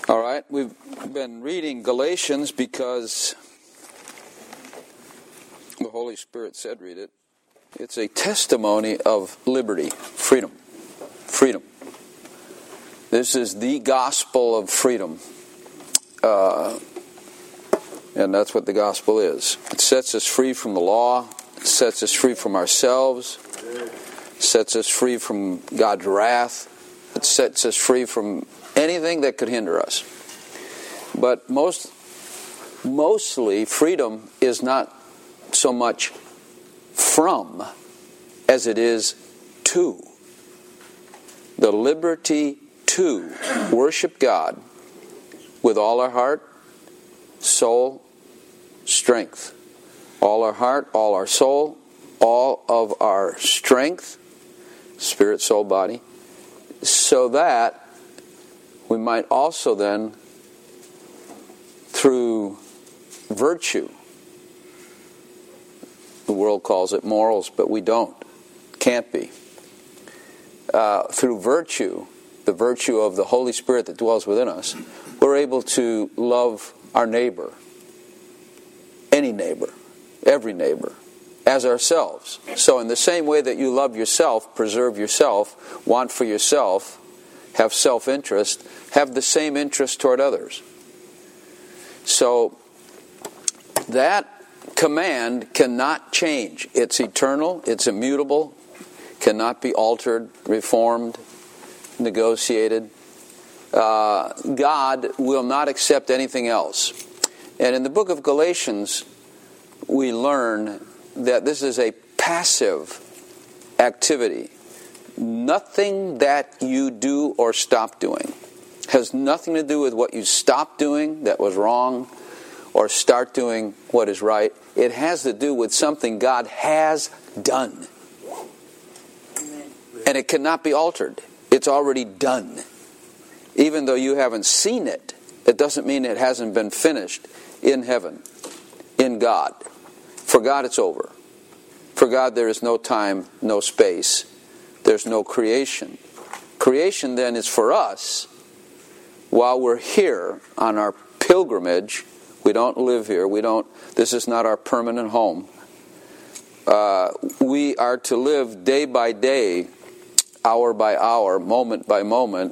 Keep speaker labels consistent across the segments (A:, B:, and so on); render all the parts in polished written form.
A: All right, we've been reading Galatians because the Holy Spirit said read it. It's a testimony of liberty, freedom. Freedom. This is the gospel of freedom. And that's what the gospel is. It sets us free from the law. It sets us free from ourselves. It sets us free from God's wrath. It sets us free from anything that could hinder us. But mostly freedom is not so much from as it is to. The liberty to worship God with all our heart, soul, strength. All our heart, all our soul, all of our strength, spirit, soul, body, so that we might also then, through virtue, the world calls it morals, but we don't, can't be, through virtue, the virtue of the Holy Spirit that dwells within us, we're able to love our neighbor, any neighbor, every neighbor, as ourselves. So in the same way that you love yourself, preserve yourself, want for yourself, have self-interest, have the same interest toward others. So that command cannot change. It's eternal, it's immutable, cannot be altered, reformed, negotiated. God will not accept anything else. And in the book of Galatians, we learn that this is a passive activity. Nothing that you do or stop doing has nothing to do with what you stop doing that was wrong or start doing what is right. It has to do with something God has done. And it cannot be altered. It's already done. Even though you haven't seen it, it doesn't mean it hasn't been finished in heaven, in God. For God, it's over. For God, there is no time, no space. There's no creation. Creation, then, is for us while we're here on our pilgrimage. We don't live here. This is not our permanent home. We are to live day by day, hour by hour, moment by moment,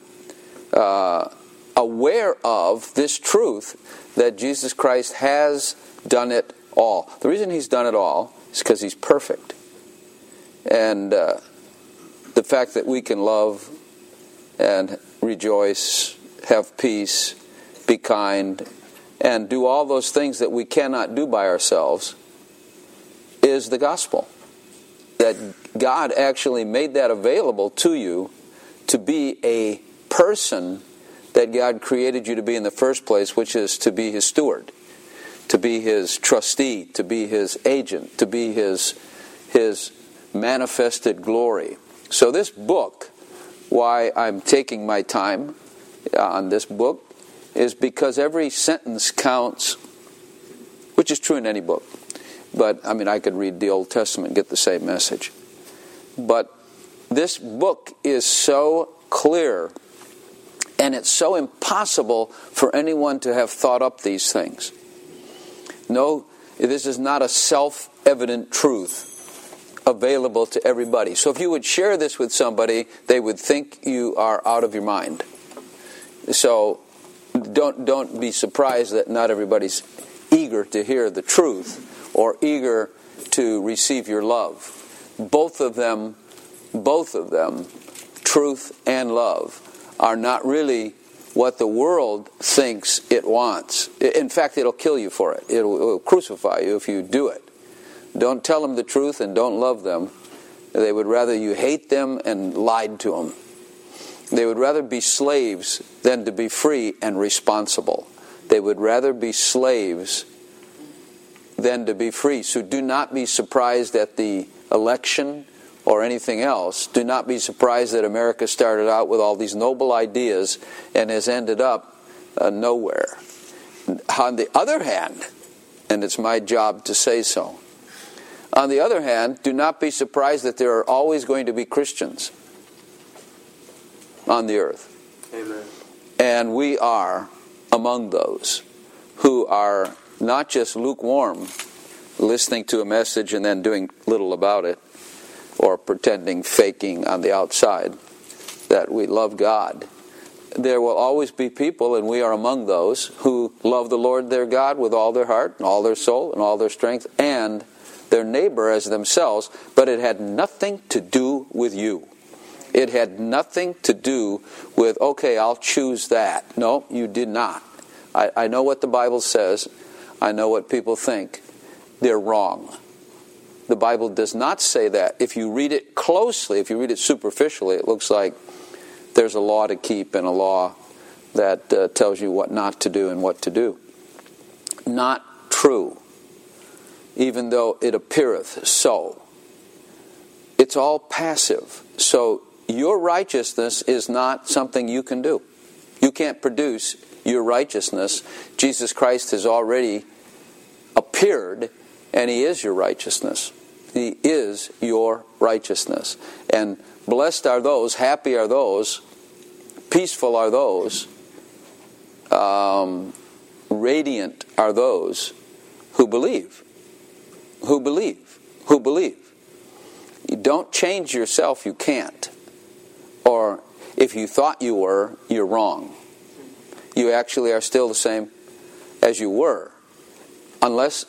A: aware of this truth that Jesus Christ has done it all. The reason He's done it all is because He's perfect. And the fact that we can love and rejoice, have peace, be kind, and do all those things that we cannot do by ourselves is the gospel. That God actually made that available to you to be a person that God created you to be in the first place, which is to be His steward, to be His trustee, to be His agent, to be His manifested glory. So this book, why I'm taking my time on this book, is because every sentence counts, which is true in any book. But, I could read the Old Testament and get the same message. But this book is so clear, and it's so impossible for anyone to have thought up these things. No, this is not a self-evident truth available to everybody. So if you would share this with somebody, they would think you are out of your mind. So don't be surprised that not everybody's eager to hear the truth or eager to receive your love. Both of them, truth and love, are not really what the world thinks it wants. In fact, it'll kill you for it. It'll crucify you if you do it. Don't tell them the truth and don't love them. They would rather you hate them and lied to them. They would rather be slaves than to be free and responsible. They would rather be slaves than to be free. So do not be surprised at the election or anything else. Do not be surprised that America started out with all these noble ideas and has ended up nowhere. On the other hand, and it's my job to say so, on the other hand, do not be surprised that there are always going to be Christians on the earth.
B: Amen.
A: And we are among those who are not just lukewarm, listening to a message and then doing little about it, or pretending, faking on the outside that we love God. There will always be people, and we are among those, who love the Lord their God with all their heart and all their soul and all their strength, and their neighbor as themselves, but it had nothing to do with you. It had nothing to do with, okay, I'll choose that. No, you did not. I know what the Bible says. I know what people think. They're wrong. The Bible does not say that. If you read it closely, if you read it superficially, it looks like there's a law to keep and a law that tells you what not to do and what to do. Not true. Even though it appeareth so. It's all passive. So your righteousness is not something you can do. You can't produce your righteousness. Jesus Christ has already appeared, and He is your righteousness. He is your righteousness. And blessed are those, happy are those, peaceful are those, radiant are those who believe. Who believe. Who believe. You don't change yourself, you can't. Or if you thought you were, you're wrong. You actually are still the same as you were. Unless,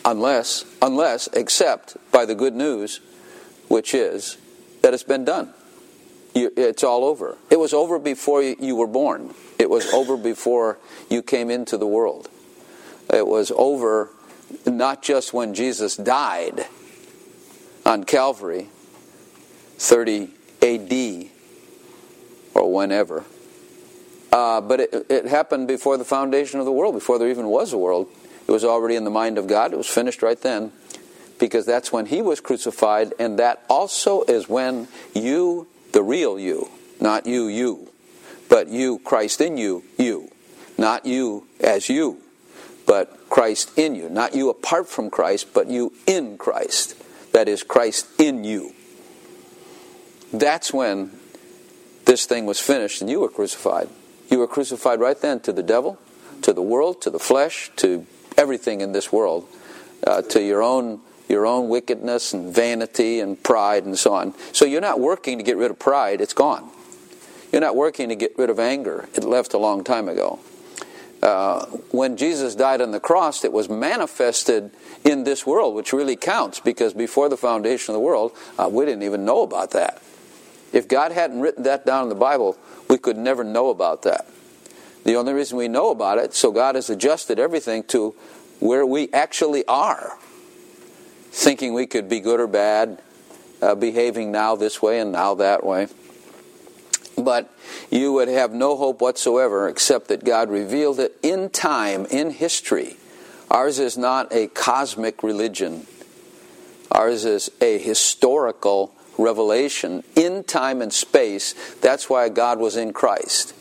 A: except by the good news, which is that it's been done. It's all over. It was over before you were born. It was over before you came into the world. It was over not just when Jesus died on Calvary, 30 A.D., or whenever. But it happened before the foundation of the world, before there even was a world. It was already in the mind of God. It was finished right then, because that's when He was crucified, and that also is when you, the real you, not you, but you, Christ in you, not you as you, but Christ in you. Not you apart from Christ, but you in Christ. That is, Christ in you. That's when this thing was finished and you were crucified. You were crucified right then to the devil, to the world, to the flesh, to everything in this world, to your own wickedness and vanity and pride and so on. So you're not working to get rid of pride, it's gone. You're not working to get rid of anger, it left a long time ago. When Jesus died on the cross, it was manifested in this world, which really counts, because before the foundation of the world, we didn't even know about that. If God hadn't written that down in the Bible, we could never know about that. The only reason we know about it, so God has adjusted everything to where we actually are, thinking we could be good or bad, behaving now this way and now that way. But you would have no hope whatsoever except that God revealed it in time, in history. Ours is not a cosmic religion. Ours is a historical revelation in time and space. That's why God was in Christ,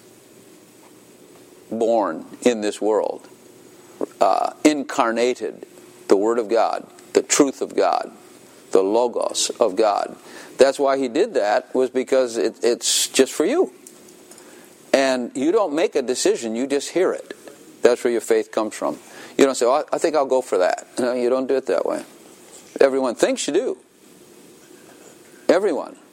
A: born in this world, incarnated, the Word of God, the truth of God, the Logos of God. That's why He did that, was because it's just for you. And you don't make a decision, you just hear it. That's where your faith comes from. You don't say, oh, I think I'll go for that. No, you don't do it that way. Everyone thinks you do. Everyone.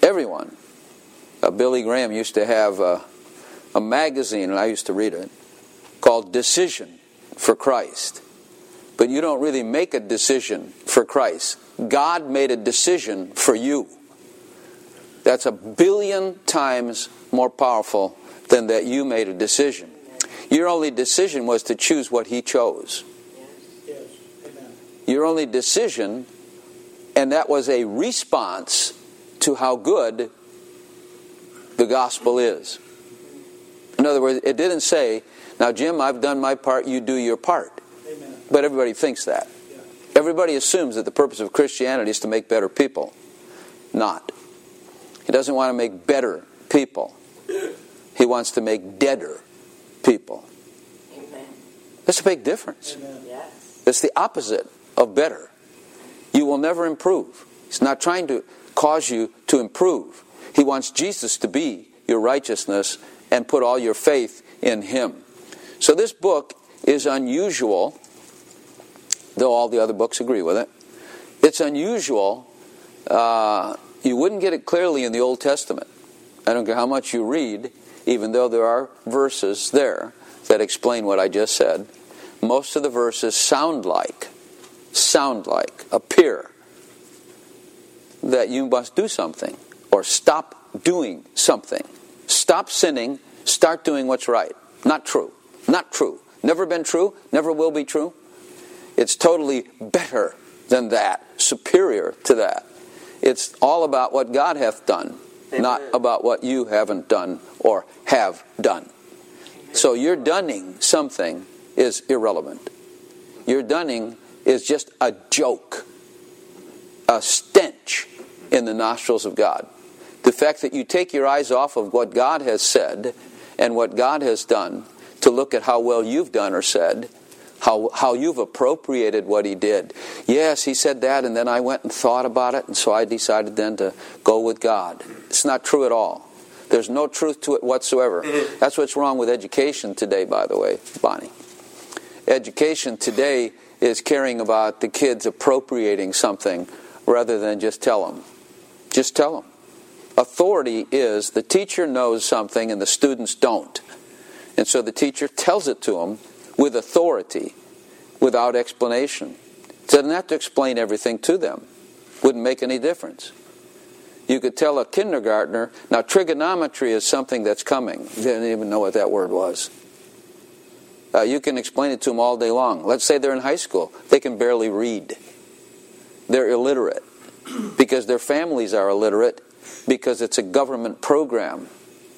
A: Billy Graham used to have a magazine, and I used to read it, called Decision for Christ. But you don't really make a decision for Christ. God made a decision for you. That's 1 billion times more powerful than that you made a decision. Your only decision was to choose what He chose.
B: Yes. Amen.
A: Your only decision, and that was a response to how good the gospel is. In other words, it didn't say, now Jim, I've done my part, you do your part.
B: Amen.
A: But everybody thinks that.
B: Yeah.
A: Everybody assumes that the purpose of Christianity is to make better people. Not. He doesn't want to make better people. He wants to make deader people.
C: Amen.
A: That's a big difference.
B: Amen.
C: Yes.
A: It's the opposite of better. You will never improve. He's not trying to cause you to improve. He wants Jesus to be your righteousness and put all your faith in Him. So this book is unusual, though all the other books agree with it. It's unusual. You wouldn't get it clearly in the Old Testament. I don't care how much you read, even though there are verses there that explain what I just said. Most of the verses sound like, appear that you must do something or stop doing something. Stop sinning, start doing what's right. Not true. Not true. Never been true, never will be true. It's totally better than that, superior to that. It's all about what God hath done, Amen. Not about what you haven't done or have done. So your dunning something is irrelevant. Your dunning is just a joke, a stench in the nostrils of God. The fact that you take your eyes off of what God has said and what God has done to look at how well you've done or said, how you've appropriated what He did. Yes, He said that, and then I went and thought about it, and so I decided then to go with God. It's not true at all. There's no truth to it whatsoever. That's what's wrong with education today, by the way, Bonnie. Education today is caring about the kids appropriating something rather than just tell them. Just tell them. Authority is the teacher knows something and the students don't. And so the teacher tells it to them with authority, without explanation. Doesn't have to explain everything to them. Wouldn't make any difference. You could tell a kindergartner, now trigonometry is something that's coming. They didn't even know what that word was. You can explain it to them all day long. Let's say they're in high school. They can barely read. They're illiterate because their families are illiterate because it's a government program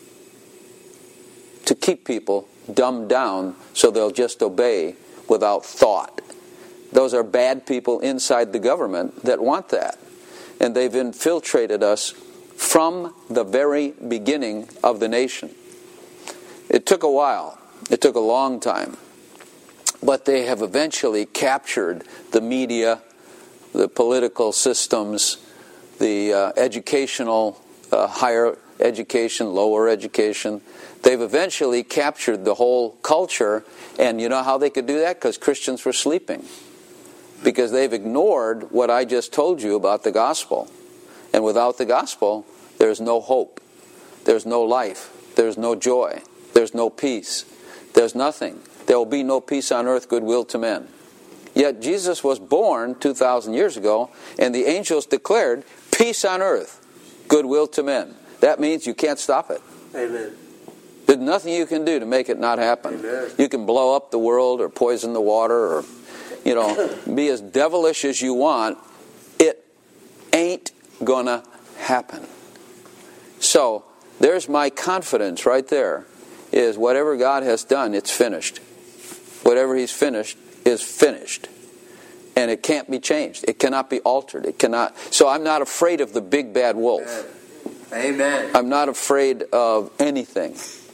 A: to keep people dumbed down so they'll just obey without thought. Those are bad people inside the government that want that. And they've infiltrated us from the very beginning of the nation. It took a while. It took a long time. But they have eventually captured the media, the political systems, the educational, higher education, lower education. They've eventually captured the whole culture. And you know how they could do that? Because Christians were sleeping. Because they've ignored what I just told you about the gospel. And without the gospel, there's no hope. There's no life. There's no joy. There's no peace. There's nothing. There will be no peace on earth, goodwill to men. Yet Jesus was born 2,000 years ago, and the angels declared peace on earth, goodwill to men. That means you can't stop it.
C: Amen.
A: There's nothing you can do to make it not happen.
C: Amen.
A: You can blow up the world or poison the water or, be as devilish as you want. It ain't gonna happen. So, there's my confidence right there, is whatever God has done, it's finished. Whatever He's finished is finished. And it can't be changed. It cannot be altered. It cannot. So I'm not afraid of the big bad wolf.
C: Amen.
A: I'm not afraid of anything.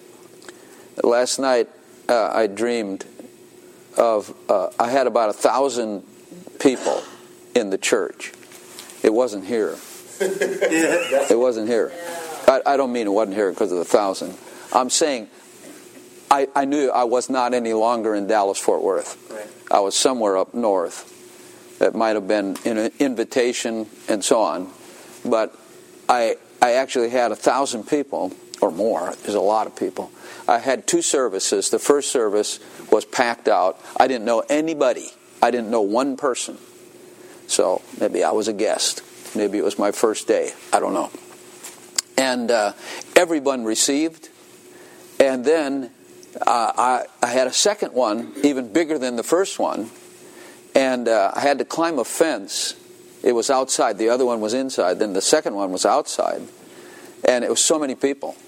A: Last night I dreamed of, I had about 1,000 people in the church. It wasn't here. It wasn't here. I don't mean it wasn't here because of the 1,000. I'm saying I knew I was not any longer in Dallas-Fort Worth.
C: Right.
A: I was somewhere up north. That might have been an invitation and so on. But I actually had 1,000 people or more. There's a lot of people. I had 2 services. The first service was packed out. I didn't know anybody. I didn't know one person. So maybe I was a guest. Maybe it was my first day. I don't know. And everyone received. And then I had a second one, even bigger than the first one. And I had to climb a fence. It was outside. The other one was inside. Then the second one was outside. And it was so many people.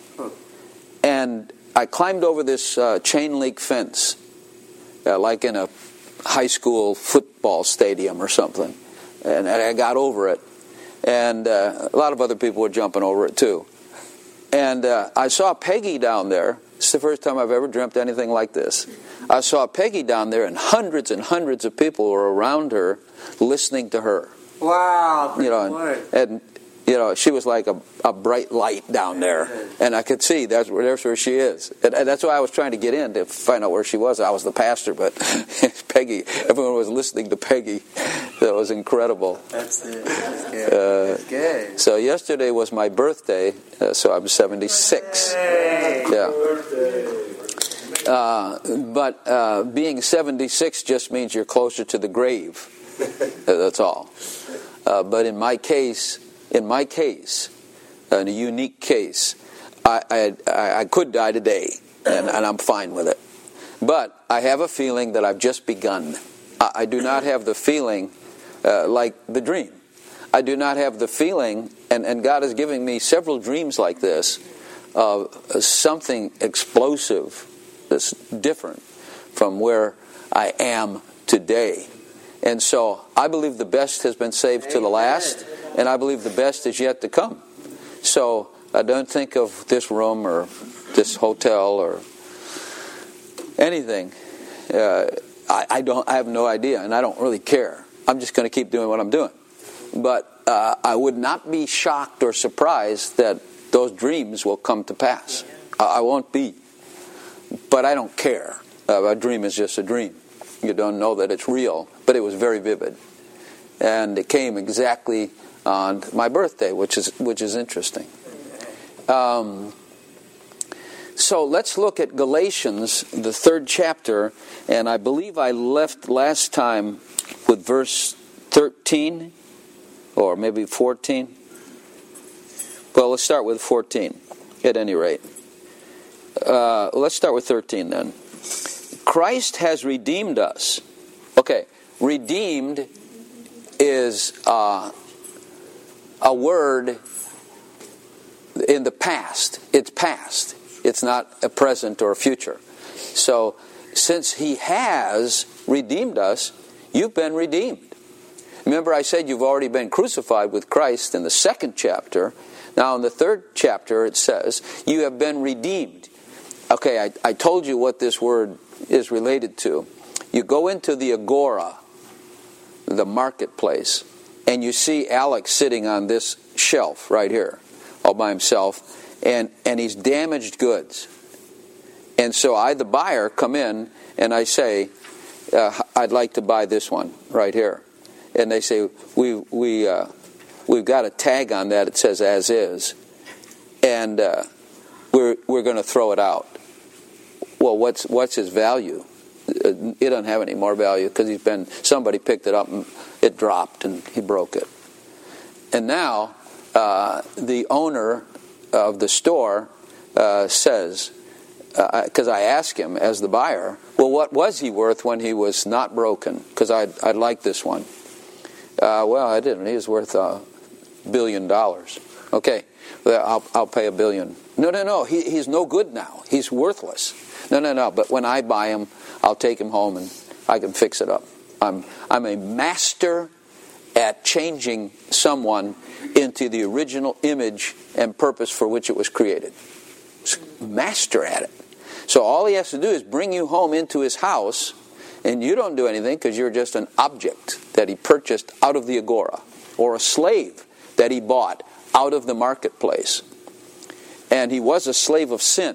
A: And I climbed over this chain link fence, like in a high school football stadium or something. And I got over it. And a lot of other people were jumping over it too. And I saw Peggy down there. It's the first time I've ever dreamt anything like this. I saw Peggy down there, and hundreds of people were around her, listening to her.
C: Wow!
A: And she was like a bright light down there. And I could see that's where she is. And that's why I was trying to get in to find out where she was. I was the pastor, but Peggy, everyone was listening to Peggy. That was incredible.
C: That's it. That's good.
A: So yesterday was my birthday, so I'm 76. Yeah. But being 76 just means you're closer to the grave. That's all. But in my case, in a unique case, I could die today, and I'm fine with it. But I have a feeling that I've just begun. I do not have the feeling like the dream. I do not have the feeling, and God is giving me several dreams like this, of something explosive that's different from where I am today. And so I believe the best has been saved to the last, and I believe the best is yet to come. So I don't think of this room or this hotel or anything. I have no idea, and I don't really care. I'm just going to keep doing what I'm doing. But I would not be shocked or surprised that those dreams will come to pass. I won't be. But I don't care. A dream is just a dream. You don't know that it's real, but it was very vivid. And it came exactly on my birthday, which is interesting. So let's look at Galatians, the 3rd chapter, and I believe I left last time with verse 13, or maybe 14. Well, let's start with 14, at any rate. Let's start with 13 then. Christ has redeemed us. Okay, redeemed is a word in the past. It's past. It's not a present or a future. So, since He has redeemed us, you've been redeemed. Remember I said you've already been crucified with Christ in the 2nd chapter. Now in the 3rd chapter it says, you have been redeemed. Okay, I told you what this word is related to. You go into the agora, the marketplace, and you see Alex sitting on this shelf right here, all by himself, and he's damaged goods. And so I, the buyer, come in and I say, I'd like to buy this one right here. And they say, we've got a tag on that. It says as is, and we're going to throw it out. Well, what's his value? It doesn't have any more value because somebody picked it up and it dropped and he broke it. And now the owner of the store says, because I asked him as the buyer, well, what was he worth when he was not broken? Because I'd like this one. Well, I didn't. He was worth $1 billion. Okay, well, I'll pay $1 billion. No. He's no good now. He's worthless. No. But when I buy him, I'll take him home and I can fix it up. I'm a master at changing someone into the original image and purpose for which it was created. Master at it. So all he has to do is bring you home into his house, and you don't do anything because you're just an object that he purchased out of the agora, or a slave that he bought out of the marketplace. And he was a slave of sin.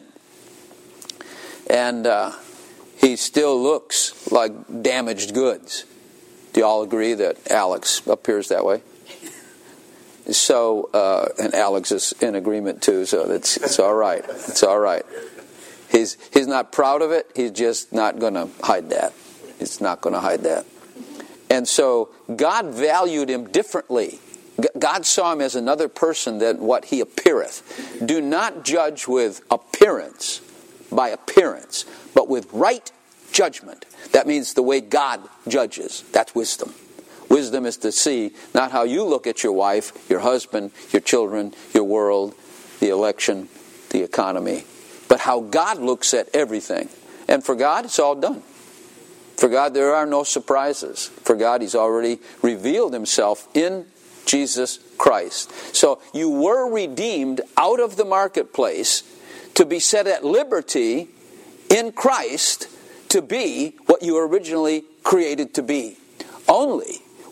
A: And he still looks like damaged goods. Do you all agree that Alex appears that way? So, and Alex is in agreement too, so it's all right. It's all right. He's not proud of it. He's just not going to hide that. He's not going to hide that. And so God valued him differently. God saw him as another person than what he appeareth. Do not judge with appearance, by appearance, but with right judgment. That means the way God judges. That's wisdom. Wisdom is to see not how you look at your wife, your husband, your children, your world, the election, the economy, but how God looks at everything. And for God, it's all done. For God, there are no surprises. For God, He's already revealed Himself in Jesus Christ. So you were redeemed out of the marketplace to be set at liberty in Christ to be what you were originally created to be. Only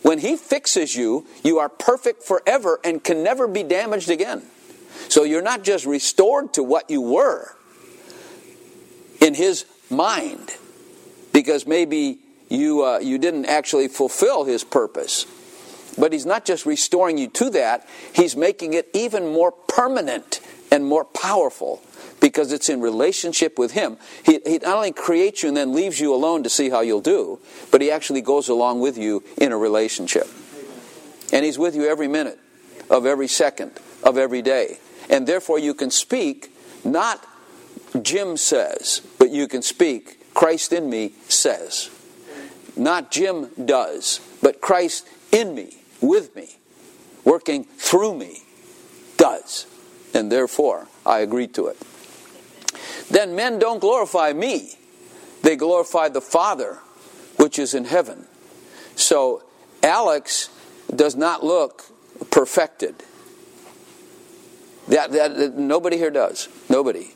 A: when He fixes you, you are perfect forever and can never be damaged again. So you're not just restored to what you were in His mind, because maybe you didn't actually fulfill His purpose. But He's not just restoring you to that, He's making it even more permanent and more powerful, because it's in relationship with Him. He not only creates you and then leaves you alone to see how you'll do, but He actually goes along with you in a relationship. And He's with you every minute of every second of every day. And therefore you can speak, not Jim says, but you can speak, Christ in me says. Not Jim does, but Christ in me, with me, working through me, does. And therefore, I agree to it. Then men don't glorify me. They glorify the Father, which is in heaven. So, Alex does not look perfected. That nobody here does. Nobody.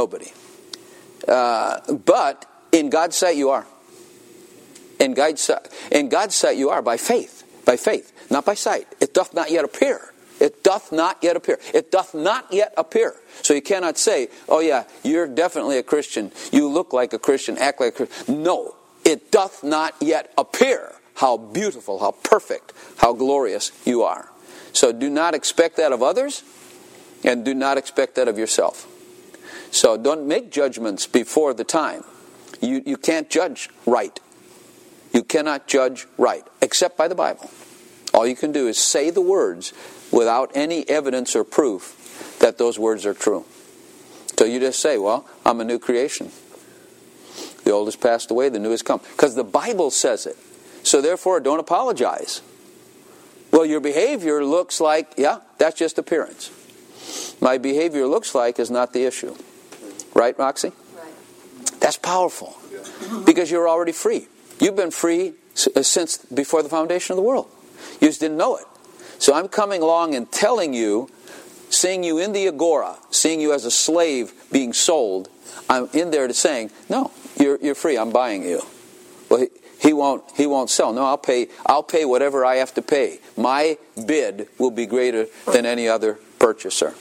A: But in God's sight you are. In God's sight you are by faith. By faith, not by sight. It doth not yet appear. It doth not yet appear. It doth not yet appear. So you cannot say, oh yeah, you're definitely a Christian. You look like a Christian, act like a Christian. No, it doth not yet appear how beautiful, how perfect, how glorious you are. So do not expect that of others, and do not expect that of yourself. So don't make judgments before the time. You can't judge right. You cannot judge right, except by the Bible. All you can do is say the words without any evidence or proof that those words are true. So you just say, well, I'm a new creation. The old has passed away, the new has come. Because the Bible says it. So therefore, don't apologize. Well, your behavior looks like, yeah, that's just appearance. My behavior looks like is not the issue. Right, Roxy?
D: Right.
A: That's powerful. Because you're already free. You've been free since before the foundation of the world. You just didn't know it. So I'm coming along and telling you, seeing you in the agora, seeing you as a slave being sold, I'm in there to saying, no, you're free. I'm buying you. Well, he won't sell. No, I'll pay whatever I have to pay. My bid will be greater than any other purchaser.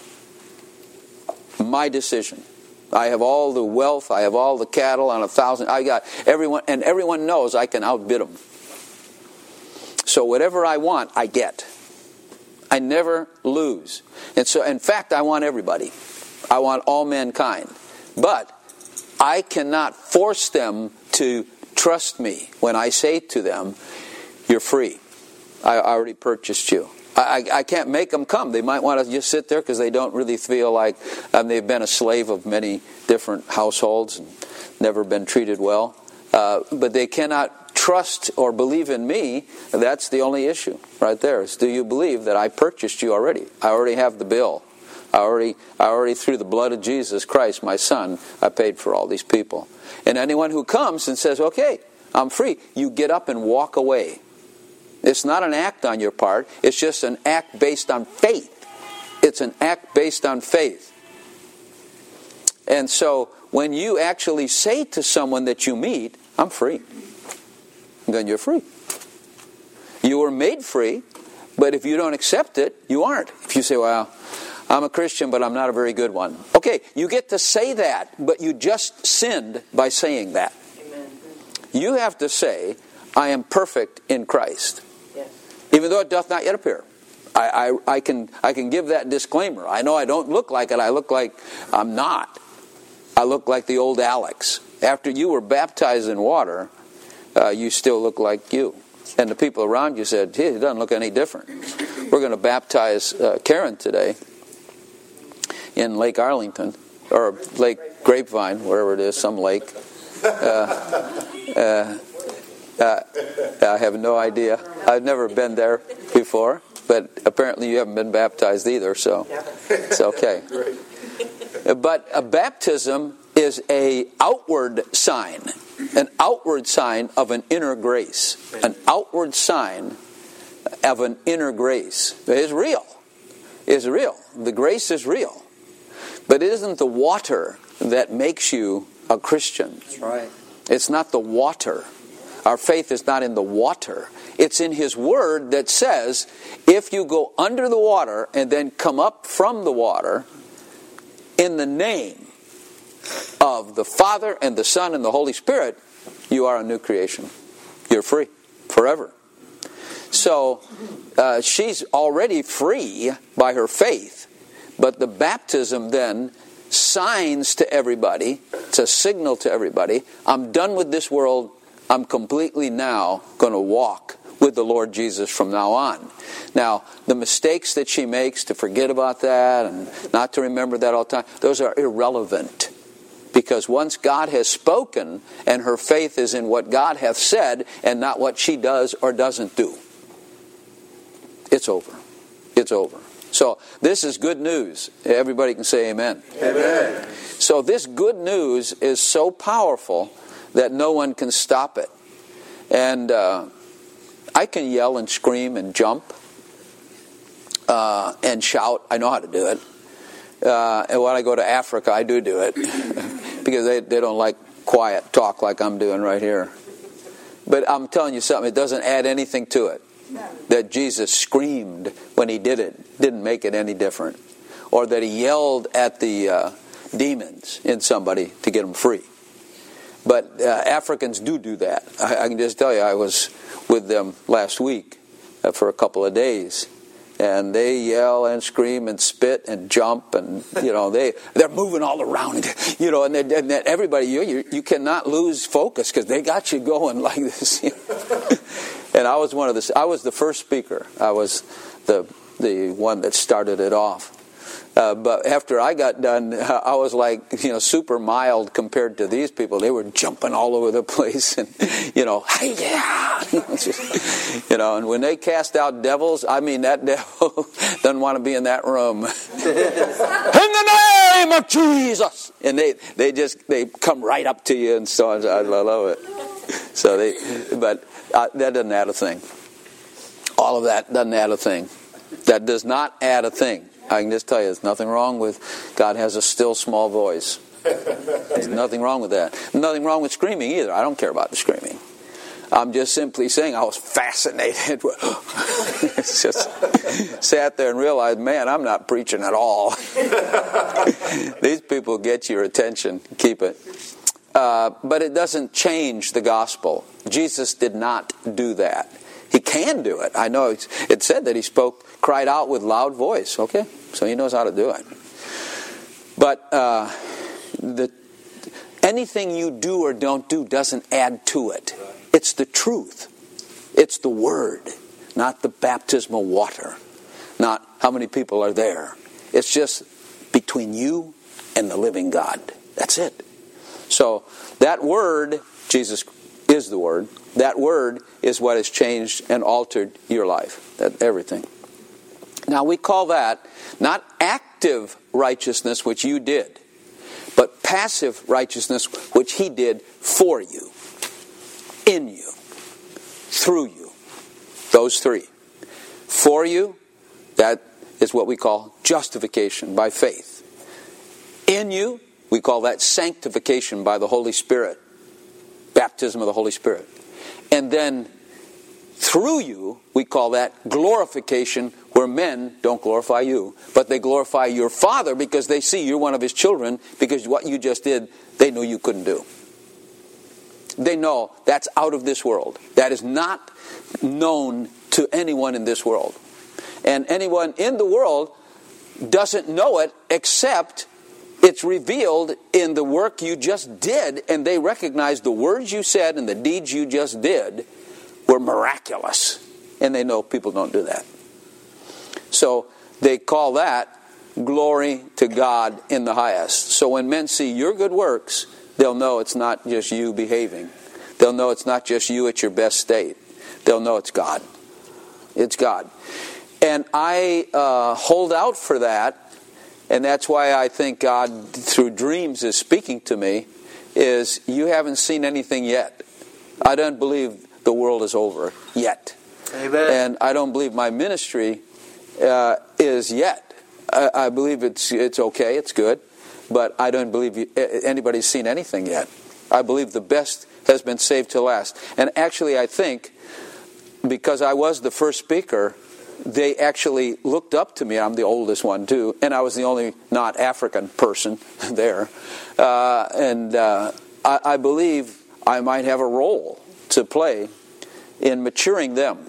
A: My decision. I have all the wealth, I have all the cattle on 1,000. I got everyone, and everyone knows I can outbid them. So whatever I want, I get. I never lose. And so, in fact, I want everybody. I want all mankind. But I cannot force them to trust me when I say to them, you're free. I already purchased you. I can't make them come. They might want to just sit there because they don't really feel like they've been a slave of many different households and never been treated well. But they cannot trust or believe in me. That's the only issue right there. Is, do you believe that I purchased you already? I already have the bill. I already through the blood of Jesus Christ, my Son, I paid for all these people. And anyone who comes and says, okay, I'm free, you get up and walk away. It's not an act on your part. It's just an act based on faith. It's an act based on faith. And so when you actually say to someone that you meet, I'm free, then you're free. You were made free, but if you don't accept it, you aren't. If you say, well, I'm a Christian, but I'm not a very good one. Okay, you get to say that, but you just sinned by saying that.
D: Amen.
A: You have to say, I am perfect in Christ. Even though it doth not yet appear. I can give that disclaimer. I know I don't look like it. I look like I'm not. I look like the old Alex. After you were baptized in water, you still look like you. And the people around you said, hey, it doesn't look any different. We're going to baptize Karen today in Lake Arlington, or Lake Grapevine, wherever it is, some lake. I have no idea. I've never been there before, but apparently you haven't been baptized either, so it's okay. But a baptism is an outward sign of an inner grace. An outward sign of an inner grace. It's real. It's real. The grace is real. But it isn't the water that makes you a Christian.
C: That's right.
A: It's not the water. Our faith is not in the water. It's in His Word that says, if you go under the water and then come up from the water, in the name of the Father and the Son and the Holy Spirit, you are a new creation. You're free forever. So she's already free by her faith, but the baptism then signs to everybody, it's a signal to everybody, I'm done with this world, I'm completely now going to walk with the Lord Jesus from now on. Now, the mistakes that she makes to forget about that and not to remember that all the time, those are irrelevant. Because once God has spoken and her faith is in what God hath said and not what she does or doesn't do, it's over. It's over. So this is good news. Everybody can say amen.
C: Amen.
A: So this good news is so powerful that no one can stop it. And I can yell and scream and jump and shout. I know how to do it. And when I go to Africa, I do it. Because they don't like quiet talk like I'm doing right here. But I'm telling you something, it doesn't add anything to it. That Jesus screamed when He did it didn't make it any different. Or that He yelled at the demons in somebody to get them free. But Africans do that. I can just tell you, I was with them last week for a couple of days. And they yell and scream and spit and jump and, they're moving all around, and then everybody, you cannot lose focus because they got you going like this. And I was I was the first speaker. I was the one that started it off. But after I got done, I was like, super mild compared to these people. They were jumping all over the place and, hey, yeah. And when they cast out devils, I mean, that devil doesn't want to be in that room. In the name of Jesus. And they come right up to you and so on. I love it. So but that doesn't add a thing. All of that doesn't add a thing. That does not add a thing. I can just tell you, there's nothing wrong with God has a still small voice. There's nothing wrong with that. Nothing wrong with screaming either. I don't care about the screaming. I'm just simply saying I was fascinated. Just sat there and realized, man, I'm not preaching at all. These people get your attention. Keep it. But it doesn't change the gospel. Jesus did not do that. He can do it. I know it said that He cried out with loud voice. Okay, so He knows how to do it. But anything you do or don't do doesn't add to it. It's the truth. It's the Word, not the baptismal water, not how many people are there. It's just between you and the living God. That's it. So that Word, Jesus is the Word. That Word is what has changed and altered your life. Everything. Now we call that not active righteousness, which you did, but passive righteousness, which He did for you, in you, through you. Those three. For you, that is what we call justification by faith. In you, we call that sanctification by the Holy Spirit. Baptism of the Holy Spirit. And then through you, we call that glorification, where men don't glorify you, but they glorify your Father because they see you're one of His children, because what you just did, they knew you couldn't do. They know that's out of this world. That is not known to anyone in this world. And anyone in the world doesn't know it except it's revealed in the work you just did, and they recognize the words you said and the deeds you just did were miraculous. And they know people don't do that. So they call that glory to God in the highest. So when men see your good works, they'll know it's not just you behaving. They'll know it's not just you at your best state. They'll know it's God. It's God. And I hold out for that. And that's why I think God, through dreams, is speaking to me, is you haven't seen anything yet. I don't believe the world is over yet.
C: Amen.
A: And I don't believe my ministry is yet. I believe it's okay, it's good, but I don't believe anybody's seen anything yet. I believe the best has been saved to last. And actually, I think, because I was the first speaker, they actually looked up to me. I'm the oldest one, too. And I was the only not African person there. I believe I might have a role to play in maturing them.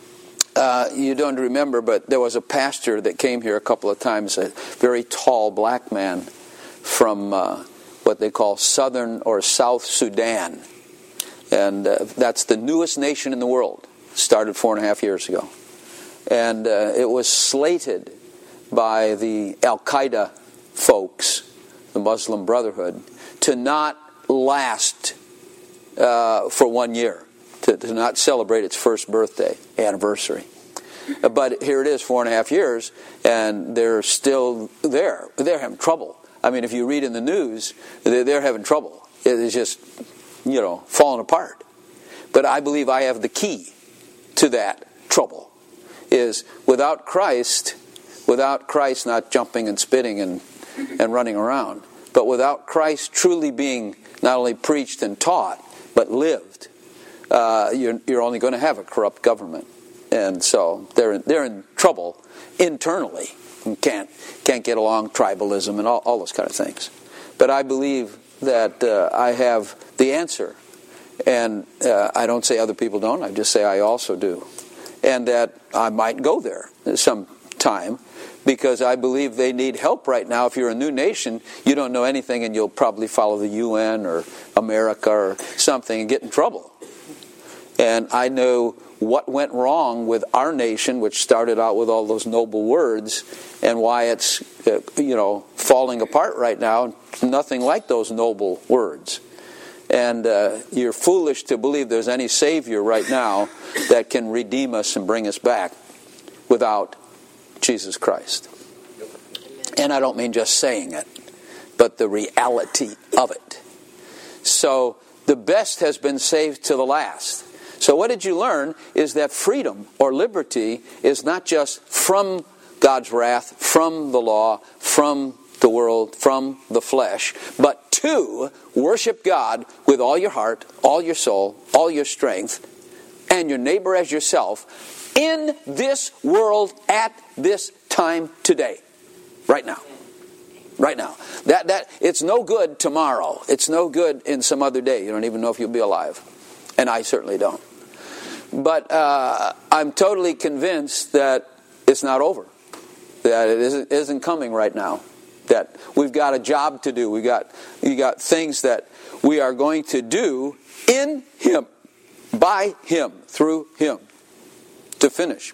A: You don't remember, but there was a pastor that came here a couple of times, a very tall black man from what they call Southern or South Sudan. And that's the newest nation in the world. Started 4.5 years ago. And it was slated by the Al-Qaeda folks, the Muslim Brotherhood, to not last for 1 year, to not celebrate its first birthday anniversary. But here it is, 4.5 years, and they're still there. They're having trouble. I mean, if you read in the news, they're having trouble. It's just, falling apart. But I believe I have the key to that trouble. Is without Christ, not jumping and spitting and running around, but without Christ truly being not only preached and taught, but lived, you're only going to have a corrupt government. And so they're in trouble internally. And can't get along, tribalism, and all those kind of things. But I believe that I have the answer. And I don't say other people don't, I just say I also do. And that I might go there sometime, because I believe they need help right now. If you're a new nation, you don't know anything, and you'll probably follow the UN or America or something and get in trouble. And I know what went wrong with our nation, which started out with all those noble words, and why it's falling apart right now. Nothing like those noble words. And you're foolish to believe there's any Savior right now that can redeem us and bring us back without Jesus Christ. And I don't mean just saying it, but the reality of it. So the best has been saved to the last. So what did you learn is that freedom or liberty is not just from God's wrath, from the law, from the world, from the flesh, but to worship God with all your heart, all your soul, all your strength, and your neighbor as yourself in this world at this time today. Right now. Right now. That it's no good tomorrow. It's no good in some other day. You don't even know if you'll be alive. And I certainly don't. But I'm totally convinced that it's not over. That it isn't coming right now. That we've got a job to do. We got things that we are going to do in Him, by Him, through Him, to finish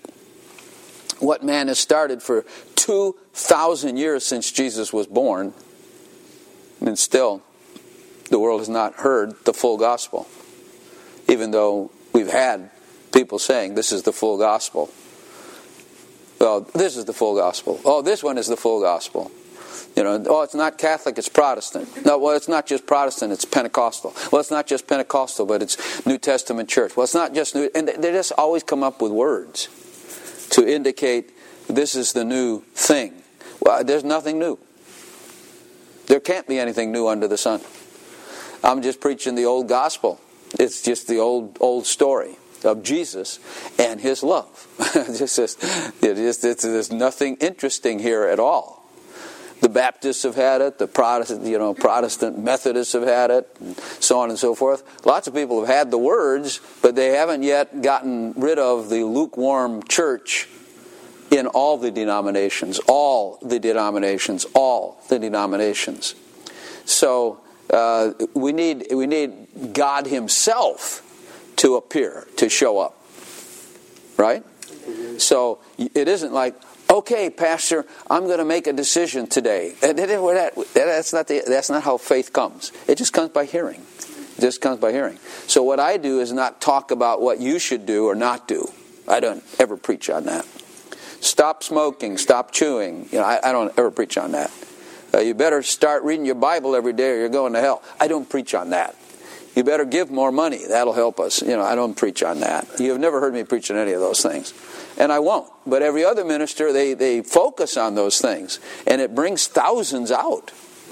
A: what man has started for 2,000 years since Jesus was born, and still the world has not heard the full gospel, even though we've had people saying this is the full gospel. Well, this is the full gospel. Oh, this one is the full gospel. It's not Catholic, it's Protestant. No, well, it's not just Protestant, it's Pentecostal. Well, it's not just Pentecostal, but it's New Testament church. Well, it's not just new, and they just always come up with words to indicate this is the new thing. Well, there's nothing new. There can't be anything new under the sun. I'm just preaching the old gospel. It's just the old story of Jesus and His love. There's nothing interesting here at all. The Baptists have had it, the Protestant Methodists have had it, and so on and so forth. Lots of people have had the words, but they haven't yet gotten rid of the lukewarm church in all the denominations. So we need God Himself to appear, to show up. Right? So it isn't like, okay, Pastor, I'm going to make a decision today. That's not how faith comes. It just comes by hearing. So what I do is not talk about what you should do or not do. I don't ever preach on that. Stop smoking, stop chewing. I don't ever preach on that. You better start reading your Bible every day or you're going to hell. I don't preach on that. You better give more money. That'll help us. I don't preach on that. You've never heard me preach on any of those things. And I won't. But every other minister, they focus on those things. And it brings thousands out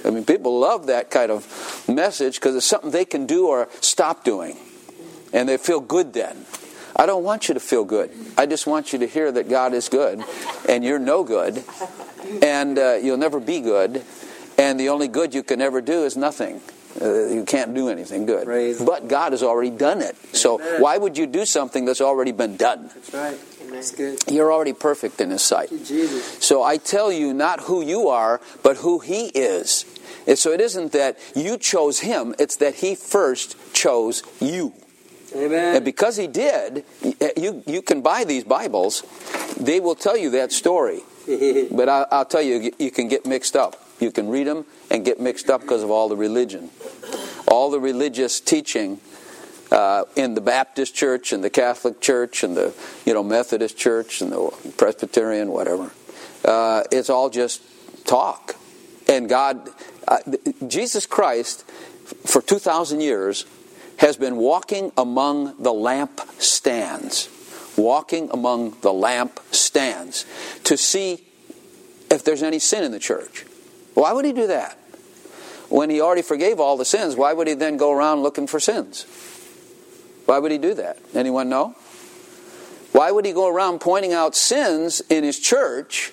A: I mean, people love that kind of message because it's something they can do or stop doing. And they feel good then. I don't want you to feel good. I just want you to hear that God is good and you're no good. And you'll never be good. And the only good you can ever do is nothing. You can't do anything good. But God has already done it. So why would you do something that's already been done?
C: That's right. That's good.
A: You're already perfect in His sight. So I tell you not who you are, but who He is. And so it isn't that you chose Him, it's that He first chose you.
C: Amen.
A: And because He did, you can buy these Bibles. They will tell you that story. But I'll tell you, you can get mixed up. You can read them and get mixed up because of all the religion. All the religious teaching in the Baptist church and the Catholic church and the Methodist church and the Presbyterian, whatever. It's all just talk. And God, Jesus Christ, for 2,000 years, has been walking among the lampstands. Walking among the lampstands to see if there's any sin in the church. Why would He do that? When He already forgave all the sins, why would He then go around looking for sins? Why would He do that? Anyone know? Why would He go around pointing out sins in His church,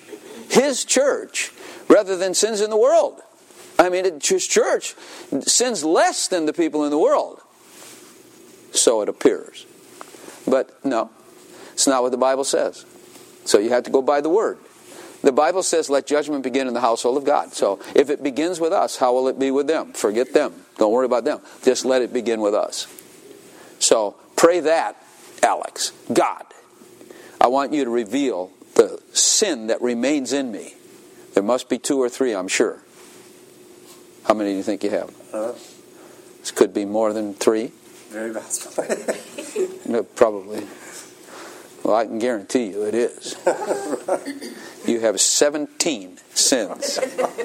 A: rather than sins in the world? I mean, His church sins less than the people in the world. So it appears. But no, it's not what the Bible says. So you have to go by the Word. The Bible says, let judgment begin in the household of God. So if it begins with us, how will it be with them? Forget them. Don't worry about them. Just let it begin with us. So pray that, Alex. God, I want you to reveal the sin that remains in me. There must be 2 or 3, I'm sure. How many do you think you have? This could be more than 3.
C: Very possible.
A: No, probably. Well, I can guarantee you it is. You have 17 sins.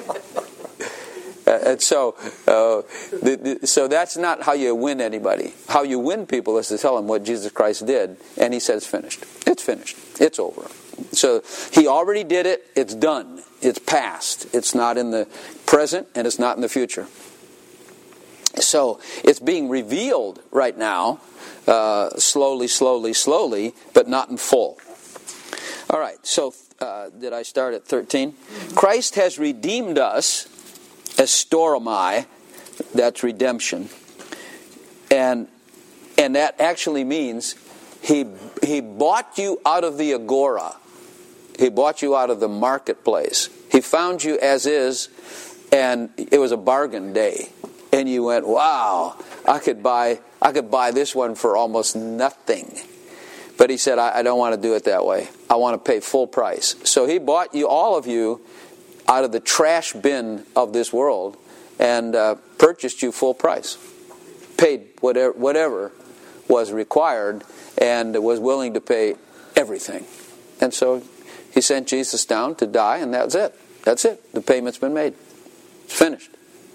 A: And so that's not how you win anybody. How you win people is to tell them what Jesus Christ did, and He said it's finished. It's finished. It's over. So He already did it. It's done. It's past. It's not in the present, and it's not in the future. So it's being revealed right now, slowly, but not in full. All right, so did I start at 13? Christ has redeemed us, estoromai, that's redemption. And that actually means He bought you out of the agora. He bought you out of the marketplace. He found you as is, and it was a bargain day. And you went, wow, I could buy this one for almost nothing. But He said, I don't want to do it that way. I want to pay full price. So He bought you, all of you, out of the trash bin of this world and purchased you full price. Paid whatever was required and was willing to pay everything. And so He sent Jesus down to die, and that's it. That's it. The payment's been made. It's finished.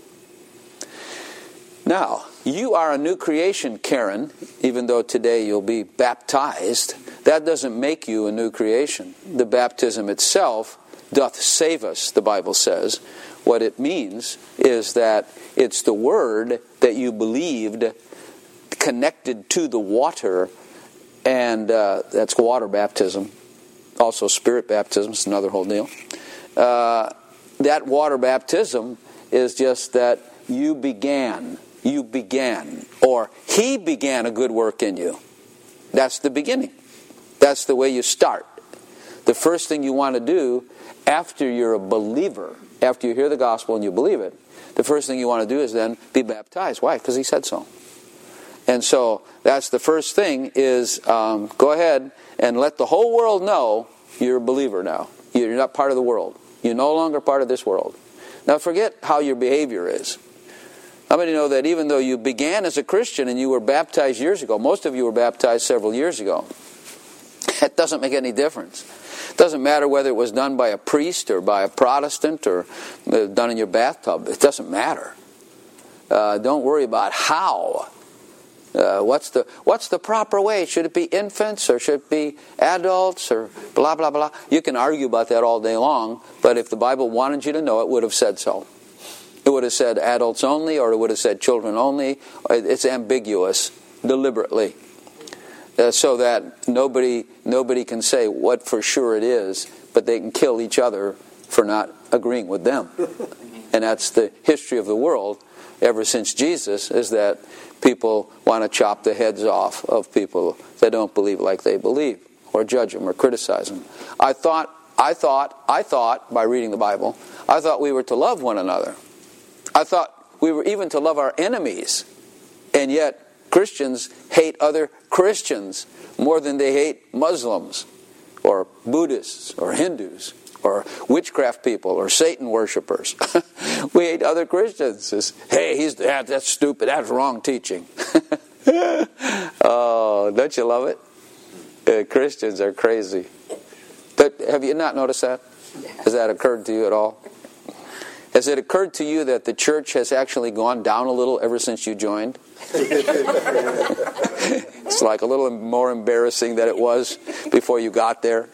A: Now, you are a new creation, Karen, even though today you'll be baptized. That doesn't make you a new creation. The baptism itself doth save us, the Bible says. What it means is that it's the Word that you believed connected to the water, and that's water baptism. Also Spirit baptism is another whole deal. That water baptism is just that you began, or He began a good work in you. That's the beginning. That's the way you start. The first thing you want to do after you're a believer, after you hear the gospel and you believe it, the first thing you want to do is then be baptized. Why? Because He said so. And so that's the first thing is go ahead and let the whole world know you're a believer now. You're not part of the world. You're no longer part of this world. Now forget how your behavior is. How many know that even though you began as a Christian and you were baptized years ago, most of you were baptized several years ago, that doesn't make any difference. It doesn't matter whether it was done by a priest or by a Protestant or done in your bathtub. It doesn't matter. Don't worry about how. What's the proper way? Should it be infants or should it be adults or blah, blah, blah? You can argue about that all day long, but if the Bible wanted you to know, it would have said so. It would have said adults only, or it would have said children only. It's ambiguous deliberately, so that nobody can say what for sure it is, but they can kill each other for not agreeing with them. And that's the history of the world ever since Jesus, is that people want to chop the heads off of people that don't believe like they believe, or judge them, or criticize them. I thought, by reading the Bible, I thought we were to love one another. I thought we were even to love our enemies. And yet, Christians hate other Christians more than they hate Muslims, or Buddhists, or Hindus, or witchcraft people, or Satan worshipers. We hate other Christians. Hey, that's stupid, that's wrong teaching. Oh, don't you love it? Christians are crazy. But have you not noticed that? Has that occurred to you at all? Has it occurred to you that the church has actually gone down a little ever since you joined? It's like a little more embarrassing than it was before you got there.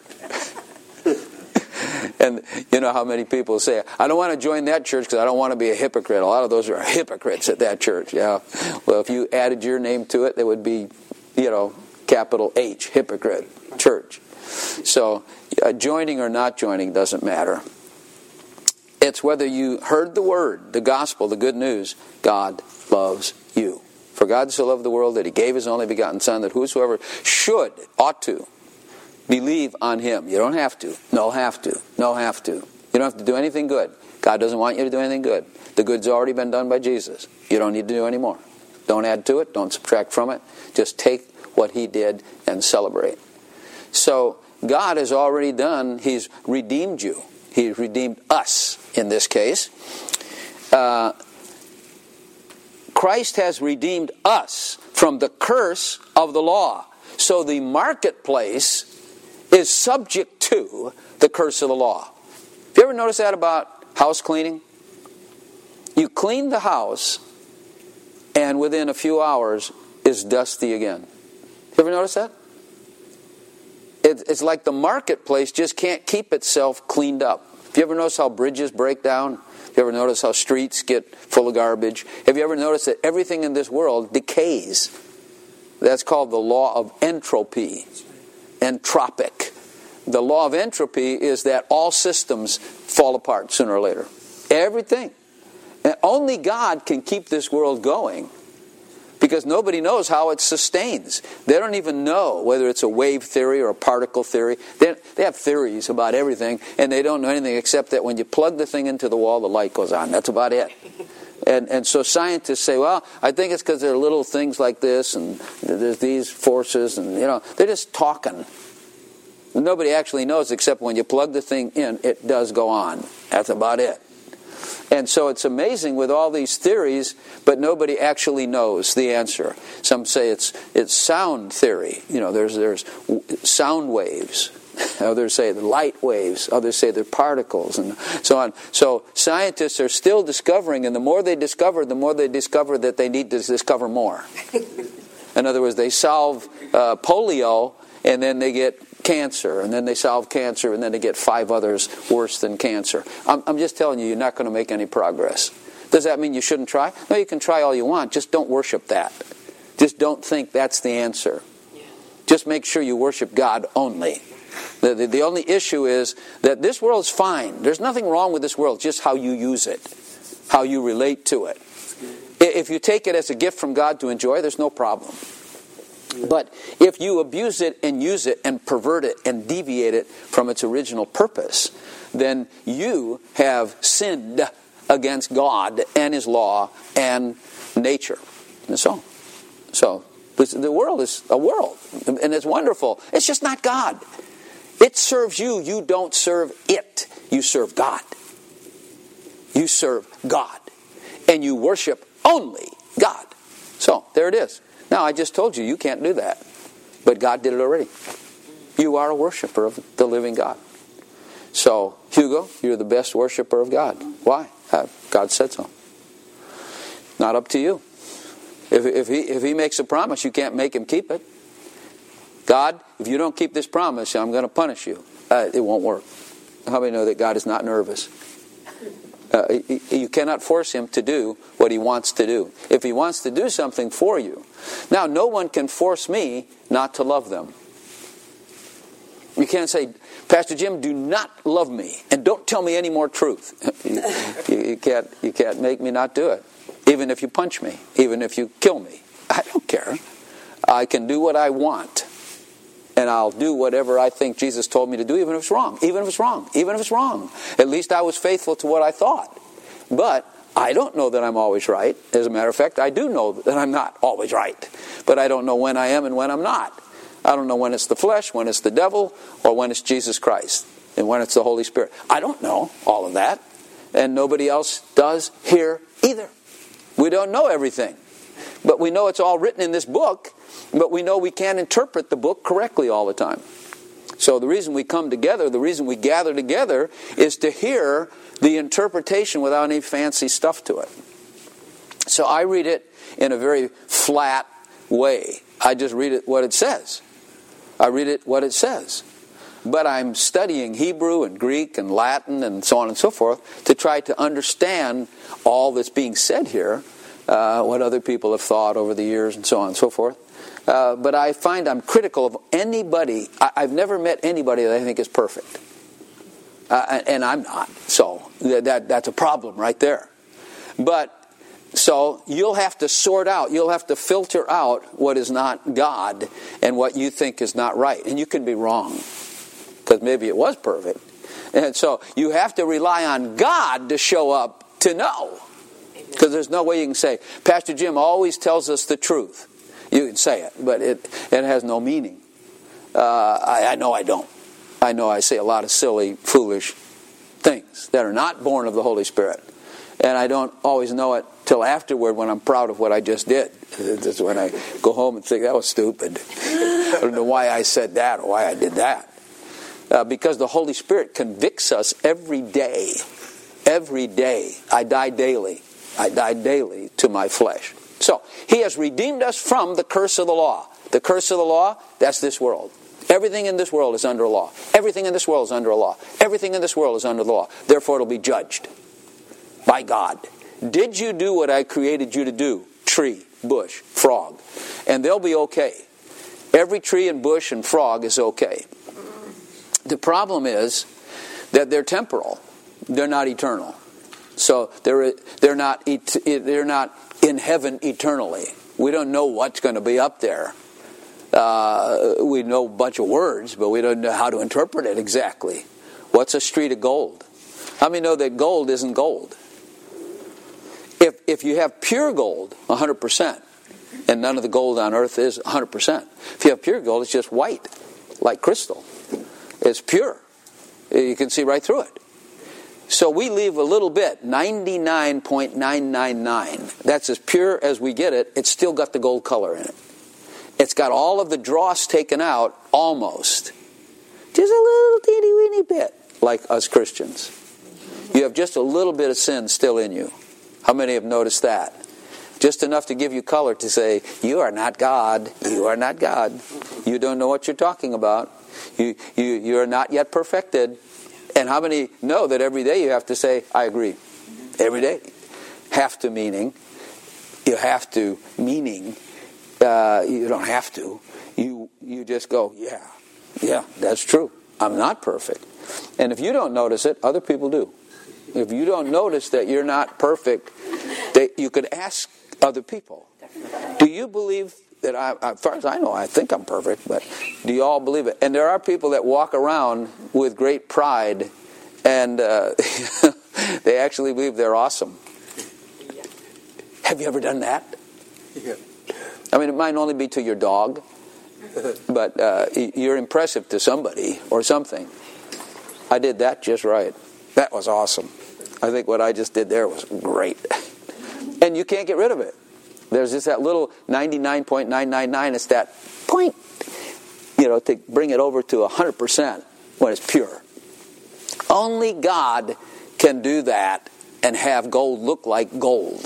A: And you know how many people say, I don't want to join that church because I don't want to be a hypocrite. A lot of those are hypocrites at that church. Yeah. Well, if you added your name to it, there would be, capital H, hypocrite church. So joining or not joining doesn't matter. It's whether you heard the word, the gospel, the good news. God loves you. For God so loved the world that He gave His only begotten Son, that whosoever ought to, believe on Him. You don't have to. No have to. No have to. You don't have to do anything good. God doesn't want you to do anything good. The good's already been done by Jesus. You don't need to do any more. Don't add to it. Don't subtract from it. Just take what He did and celebrate. So God has already done. He's redeemed you. He's redeemed us in this case. Christ has redeemed us from the curse of the law. So the marketplace is subject to the curse of the law. Have you ever noticed that about house cleaning? You clean the house, and within a few hours, it's dusty again. You ever notice that? It's like the marketplace just can't keep itself cleaned up. Have you ever noticed how bridges break down? Have you ever noticed how streets get full of garbage? Have you ever noticed that everything in this world decays? That's called the law of entropy. Entropic. The law of entropy is that all systems fall apart sooner or later. Everything. And only God can keep this world going, because nobody knows how it sustains. They don't even know whether it's a wave theory or a particle theory. They have theories about everything, and they don't know anything except that when you plug the thing into the wall, the light goes on. That's about it. And so scientists say, well, I think it's because there are little things like this, and there's these forces, and they're just talking. Nobody actually knows, except when you plug the thing in, it does go on. That's about it. And so it's amazing with all these theories, but nobody actually knows the answer. Some say it's sound theory. There's sound waves. Others say the light waves. Others say they're particles, and so on. So scientists are still discovering, and the more they discover that they need to discover more. In other words, they solve polio, and then they get cancer, and then they solve cancer, and then they get 5 others worse than cancer. I'm just telling you, you're not going to make any progress. Does that mean you shouldn't try? No, you can try all you want. Just don't worship that. Just don't think that's the answer. Just make sure you worship God only. The only issue is that this world's fine. There's nothing wrong with this world, just how you use it, how you relate to it. If you take it as a gift from God to enjoy, there's no problem. But if you abuse it and use it and pervert it and deviate it from its original purpose, then you have sinned against God and His law and nature. And so the world is a world, and it's wonderful. It's just not God. It serves you. You don't serve it. You serve God. You serve God. And you worship only God. So, there it is. Now, I just told you, you can't do that. But God did it already. You are a worshiper of the living God. So, Hugo, you're the best worshiper of God. Why? God said so. Not up to you. If he makes a promise, you can't make Him keep it. God, if you don't keep this promise, I'm going to punish you. It won't work. How many know that God is not nervous? You cannot force him to do what he wants to do. If he wants to do something for you. Now, no one can force me not to love them. You can't say, Pastor Jim, do not love me and don't tell me any more truth. you can't make me not do it. Even if you punch me, even if you kill me. I don't care. I can do what I want. And I'll do whatever I think Jesus told me to do, even if it's wrong. Even if it's wrong. Even if it's wrong. At least I was faithful to what I thought. But I don't know that I'm always right. As a matter of fact, I do know that I'm not always right. But I don't know when I am and when I'm not. I don't know when it's the flesh, when it's the devil, or when it's Jesus Christ, and when it's the Holy Spirit. I don't know all of that. And nobody else does here either. We don't know everything. But we know it's all written in this book. But we know we can't interpret the book correctly all the time. So the reason we come together, the reason we gather together, is to hear the interpretation without any fancy stuff to it. So I read it in a very flat way. I just read it what it says. I read it what it says. But I'm studying Hebrew and Greek and Latin and so on and so forth to try to understand all that's being said here, what other people have thought over the years and so on and so forth. But I find I'm critical of anybody. I've never met anybody that I think is perfect. And I'm not. So that's a problem right there. But so you'll have to sort out, you'll have to filter out what is not God and what you think is not right. And you can be wrong. Because maybe it was perfect. And so you have to rely on God to show up to know. Because there's no way you can say, Pastor Jim always tells us the truth. You can say it, but it has no meaning. I know I don't. I know I say a lot of silly, foolish things that are not born of the Holy Spirit. And I don't always know it till afterward when I'm proud of what I just did. That's when I go home and think, that was stupid. I don't know why I said that or why I did that. Because the Holy Spirit convicts us every day. Every day. I die daily. I die daily to my flesh. So, He has redeemed us from the curse of the law. The curse of the law, that's this world. Everything in this world is under a law. Everything in this world is under a law. Everything in this world is under the law. Therefore, it'll be judged by God. Did you do what I created you to do? Tree, bush, frog. And they'll be okay. Every tree and bush and frog is okay. The problem is that they're temporal. They're not eternal. So they're not in heaven eternally. We don't know what's going to be up there. We know a bunch of words, but we don't know how to interpret it exactly. What's a street of gold? How many know that gold isn't gold? If you have pure gold, 100%, and none of the gold on earth is 100%. If you have pure gold, it's just white, like crystal. It's pure. You can see right through it. So we leave a little bit, 99.999. That's as pure as we get it. It's still got the gold color in it. It's got all of the dross taken out, almost. Just a little teeny-weeny bit, like us Christians. You have just a little bit of sin still in you. How many have noticed that? Just enough to give you color to say, you are not God. You are not God. You don't know what you're talking about. You are not yet perfected. And how many know that every day you have to say, I agree? Every day. Have to meaning. You have to meaning. You don't have to. You just go, yeah, that's true. I'm not perfect. And if you don't notice it, other people do. If you don't notice that you're not perfect, you could ask other people. Do you believe that as far as I know, I think I'm perfect, but do you all believe it? And there are people that walk around with great pride, and they actually believe they're awesome. Have you ever done that?
C: Yeah.
A: I mean, it might only be to your dog, but you're impressive to somebody or something. I did that just right. That was awesome. I think what I just did there was great. And you can't get rid of it. There's just that little 99.999. It's that point, to bring it over to 100% when it's pure. Only God can do that and have gold look like gold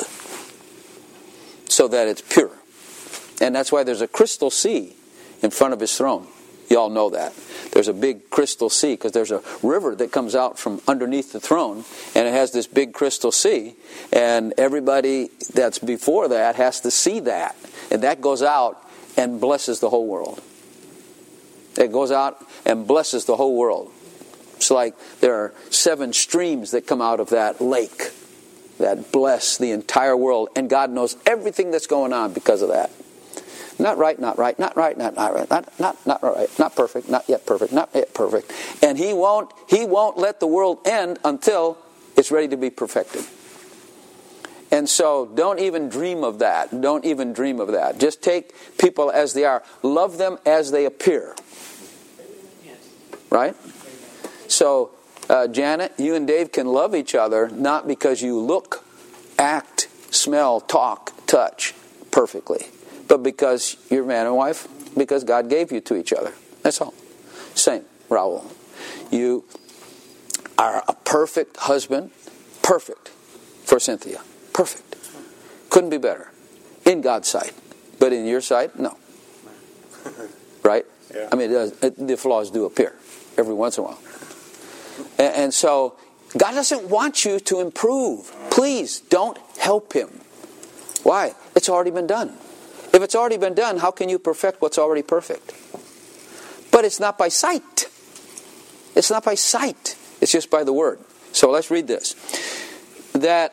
A: so that it's pure. And that's why there's a crystal sea in front of His throne. You all know that. There's a big crystal sea because there's a river that comes out from underneath the throne, and it has this big crystal sea, and everybody that's before that has to see that. And that goes out and blesses the whole world. It goes out and blesses the whole world. It's like there are 7 streams that come out of that lake that bless the entire world, and God knows everything that's going on because of that. Not right, not right, not right, not right, not right, not perfect, not yet perfect, not yet perfect. And He won't let the world end until it's ready to be perfected. And so don't even dream of that. Don't even dream of that. Just take people as they are. Love them as they appear. Right? So, Janet, you and Dave can love each other not because you look, act, smell, talk, touch perfectly, but because you're man and wife, because God gave you to each other. That's all. Same, Raul. You are a perfect husband, perfect for Cynthia. Perfect. Couldn't be better. In God's sight. But in your sight, no. Right?
C: Yeah.
A: I mean, the flaws do appear every once in a while. And so, God doesn't want you to improve. Please, don't help Him. Why? It's already been done. If it's already been done, how can you perfect what's already perfect? But it's not by sight. It's not by sight. It's just by the Word. So let's read this. That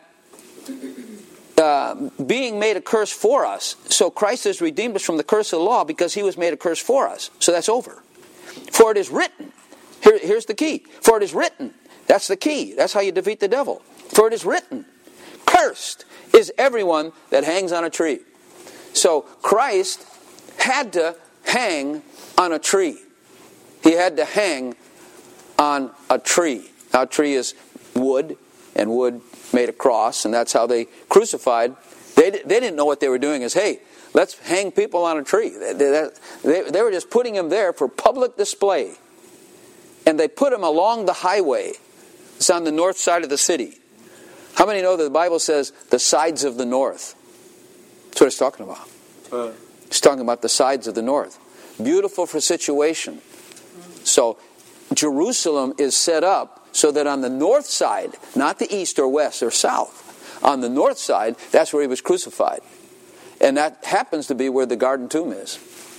A: being made a curse for us, so Christ has redeemed us from the curse of the law because He was made a curse for us. So that's over. For it is written. Here's the key. For it is written. That's the key. That's how you defeat the devil. For it is written. Cursed is everyone that hangs on a tree. So Christ had to hang on a tree. He had to hang on a tree. Now, a tree is wood, and wood made a cross, and that's how they crucified. They didn't know what they were doing is, hey, let's hang people on a tree. They were just putting them there for public display. And they put them along the highway. It's on the north side of the city. How many know that the Bible says the sides of the north? That's what it's talking about. It's talking about the sides of the north. Beautiful for situation. So Jerusalem is set up so that on the north side, not the east or west or south, on the north side, that's where He was crucified. And that happens to be where the garden tomb is.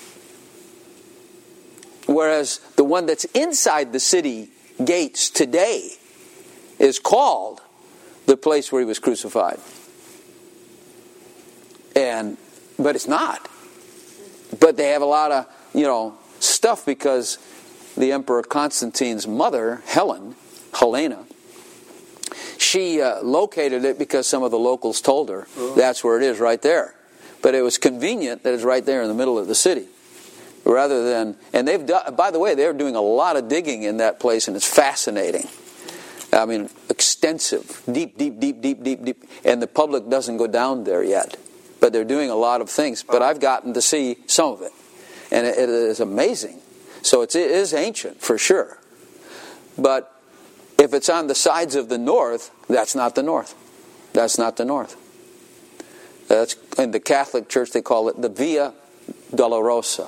A: Whereas the one that's inside the city gates today is called the place where He was crucified. But it's not. But they have a lot of, stuff because the Emperor Constantine's mother, Helena, she located it because some of the locals told her that's where it is, right there. But it was convenient that it's right there in the middle of the city. Rather than, and they've done, by the way, they're doing a lot of digging in that place, and it's fascinating. I mean, extensive, deep, and the public doesn't go down there yet. But they're doing a lot of things. But I've gotten to see some of it, and it is amazing. So it is ancient for sure. But if it's on the sides of the north, that's not the north. That's not the north. That's in the Catholic Church. They call it the Via Dolorosa.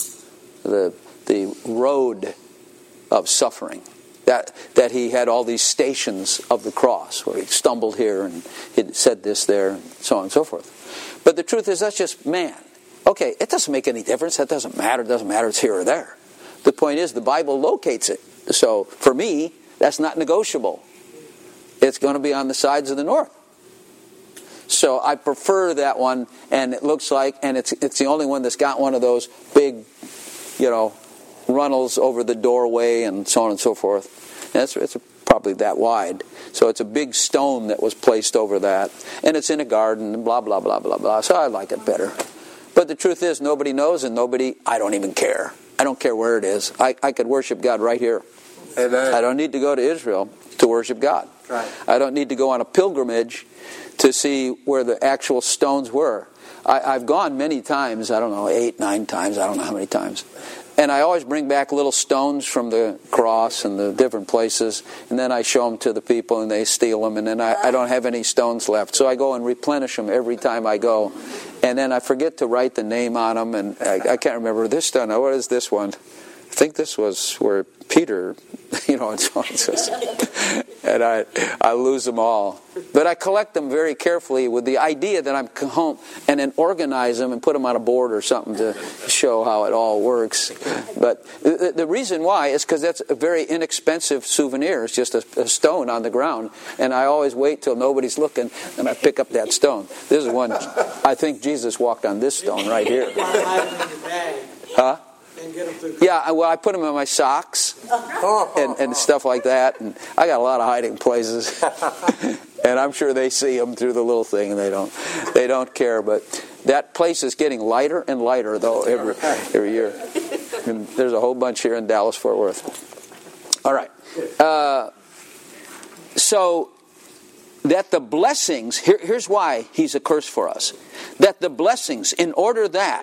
A: The road of suffering. That He had all these stations of the cross where He stumbled here and He said this there and so on and so forth. But the truth is that's just man. Okay, it doesn't make any difference. That doesn't matter. It doesn't matter. It's here or there. The point is the Bible locates it. So for me, that's not negotiable. It's going to be on the sides of the north. So I prefer that one, and it looks like, and it's the only one that's got one of those big, runnels over the doorway and so on and so forth. And it's probably that wide. So it's a big stone that was placed over that. And it's in a garden and blah, blah, blah, blah, blah. So I like it better. But the truth is nobody knows and I don't even care. I don't care where it is. I could worship God right here.
C: Amen.
A: I don't need to go to Israel to worship God.
C: Right.
A: I don't need to go on a pilgrimage to see where the actual stones were. I've gone many times, 8, 9 times, I don't know how many times. And I always bring back little stones from the cross and the different places, and then I show them to the people and they steal them, and then I don't have any stones left. So I go and replenish them every time I go. And then I forget to write the name on them, and I can't remember this stone. What is this one? think this was where Peter, and so on. And I lose them all. But I collect them very carefully with the idea that I'm come home and then organize them and put them on a board or something to show how it all works. But the reason why is because that's a very inexpensive souvenir. It's just a stone on the ground. And I always wait till nobody's looking and I pick up that stone. This is one, I think Jesus walked on this stone right here. Huh? Yeah, well, I put them in my socks and stuff like that, and I got a lot of hiding places, and I'm sure they see them through the little thing, and they don't care. But that place is getting lighter and lighter though every year. And there's a whole bunch here in Dallas-Fort Worth. All right, so that the blessings here's why he's a curse for us. That the blessings, in order that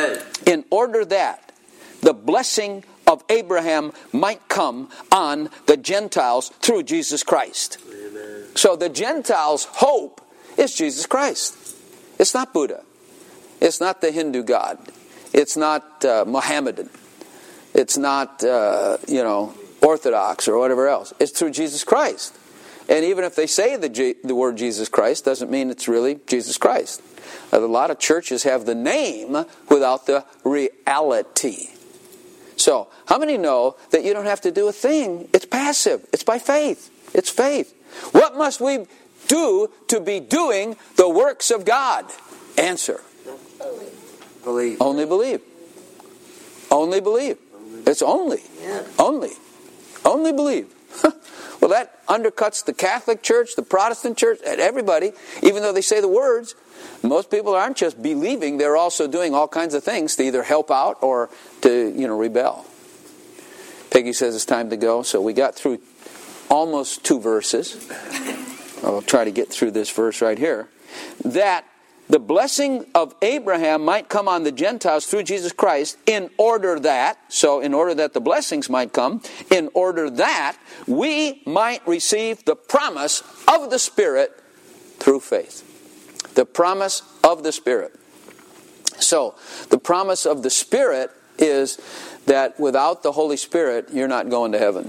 A: the blessing of Abraham might come on the Gentiles through Jesus Christ. Amen. So the Gentiles' hope is Jesus Christ. It's not Buddha. It's not the Hindu God. It's not Mohammedan. It's not, Orthodox or whatever else. It's through Jesus Christ. And even if they say the word Jesus Christ, doesn't mean it's really Jesus Christ. A lot of churches have the name without the reality. So, how many know that you don't have to do a thing? It's passive. It's by faith. It's faith. What must we do to be doing the works of God? Answer.
C: Believe.
A: Only believe. Only believe. It's only. Yeah. Only believe. Well, that undercuts the Catholic Church, the Protestant Church, and everybody, even though they say the words. Most people aren't just believing, they're also doing all kinds of things to either help out or to, rebel. Peggy says it's time to go, so we got through almost 2 verses. I'll try to get through this verse right here. That the blessing of Abraham might come on the Gentiles through Jesus Christ in order that the blessings might come, in order that we might receive the promise of the Spirit through faith. The promise of the Spirit. So, the promise of the Spirit is that without the Holy Spirit, you're not going to heaven.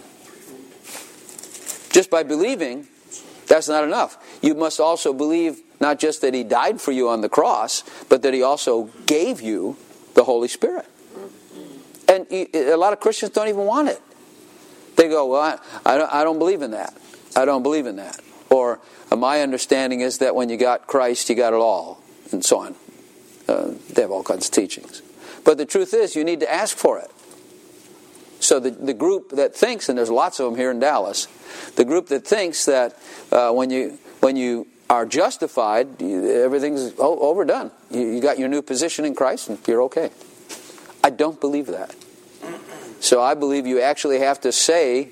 A: Just by believing, that's not enough. You must also believe not just that He died for you on the cross, but that He also gave you the Holy Spirit. And a lot of Christians don't even want it. They go, well, I don't believe in that. I don't believe in that. Or my understanding is that when you got Christ, you got it all, and so on. They have all kinds of teachings. But the truth is, you need to ask for it. So the group that thinks, and there's lots of them here in Dallas, the group that thinks that when you are justified, everything's overdone. You got your new position in Christ, and you're okay. I don't believe that. So I believe you actually have to say,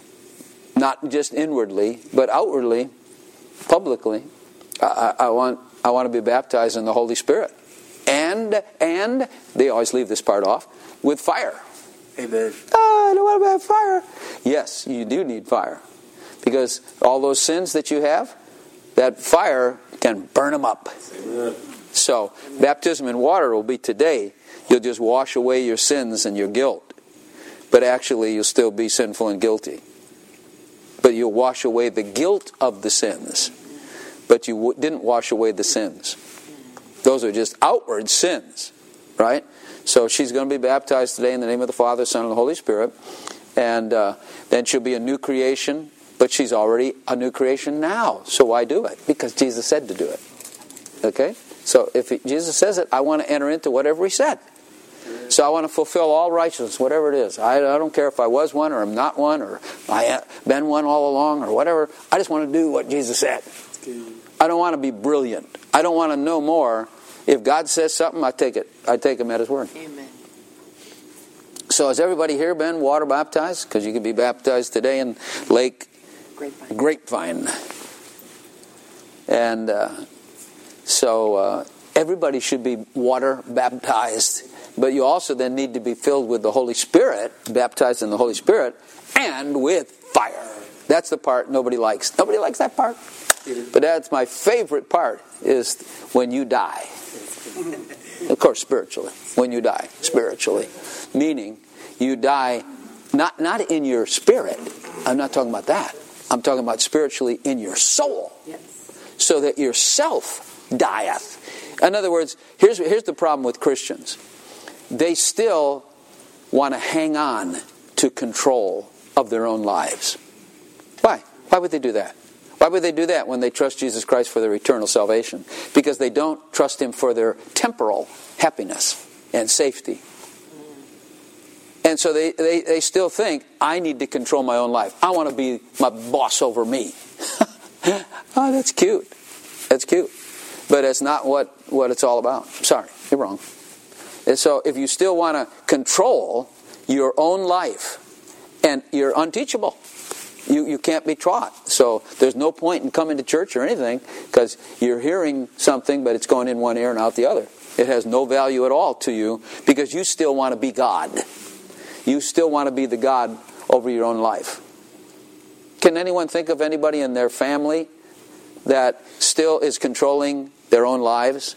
A: not just inwardly, but outwardly, publicly, I want to be baptized in the Holy Spirit. And they always leave this part off, with fire.
C: Amen.
A: I don't want to have fire. Yes, you do need fire. Because all those sins that you have, that fire can burn them up. Amen. So, baptism in water will be today. You'll just wash away your sins and your guilt. But actually, you'll still be sinful and guilty. But you'll wash away the guilt of the sins. But you didn't wash away the sins. Those are just outward sins. Right? So she's going to be baptized today in the name of the Father, Son, and the Holy Spirit. And then she'll be a new creation. But she's already a new creation now. So why do it? Because Jesus said to do it. Okay? So if Jesus says it, I want to enter into whatever He said. So I want to fulfill all righteousness, whatever it is. I don't care if I was one or I'm not one or I have been one all along or whatever. I just want to do what Jesus said. I don't want to be brilliant. I don't want to know more. If God says something, I take it. I take Him at His word. Amen. So has everybody here been water baptized? Because you can be baptized today in Lake Grapevine. And so everybody should be water baptized. But you also then need to be filled with the Holy Spirit, baptized in the Holy Spirit, and with fire. That's the part nobody likes. Nobody likes that part. But that's my favorite part, is when you die. Of course, spiritually. When you die, spiritually. Meaning, you die not in your spirit. I'm not talking about that. I'm talking about spiritually in your soul.
D: Yes.
A: So that your self dieth. In other words, here's the problem with Christians. They still want to hang on to control of their own lives. Why? Why would they do that? Why would they do that when they trust Jesus Christ for their eternal salvation? Because they don't trust Him for their temporal happiness and safety. And so they still think, I need to control my own life. I want to be my boss over me. Oh, that's cute. That's cute. But it's not what it's all about. Sorry, you're wrong. And so if you still want to control your own life, and you're unteachable. You can't be taught. So there's no point in coming to church or anything, because you're hearing something, but it's going in one ear and out the other. It has no value at all to you, because you still want to be God. You still want to be the God over your own life. Can anyone think of anybody in their family that still is controlling their own lives?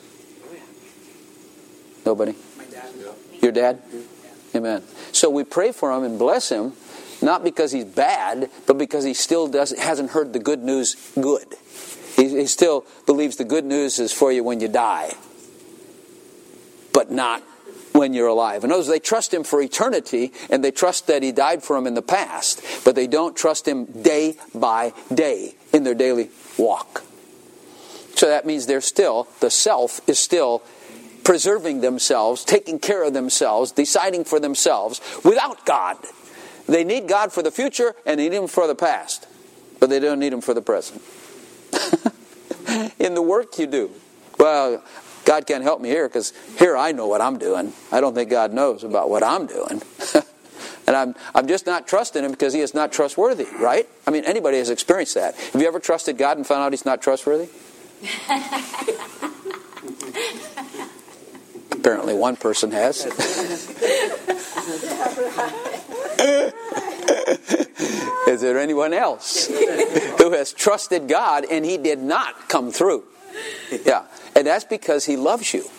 A: Nobody?
B: My dad.
A: Your dad? Amen. So we pray for him and bless him, not because he's bad, but because he still hasn't heard the good news good. He still believes the good news is for you when you die, but not when you're alive. In other words, they trust Him for eternity, and they trust that He died for them in the past, but they don't trust Him day by day in their daily walk. So that means the self is still preserving themselves, taking care of themselves, deciding for themselves without God. They need God for the future and they need Him for the past, but they don't need Him for the present. In the work you do, well, God can't help me here because here I know what I'm doing. I don't think God knows about what I'm doing. And I'm just not trusting Him because He is not trustworthy, right? I mean, anybody has experienced that. Have you ever trusted God and found out He's not trustworthy? Apparently one person has. Is there anyone else who has trusted God and He did not come through? Yeah. And that's because He loves you.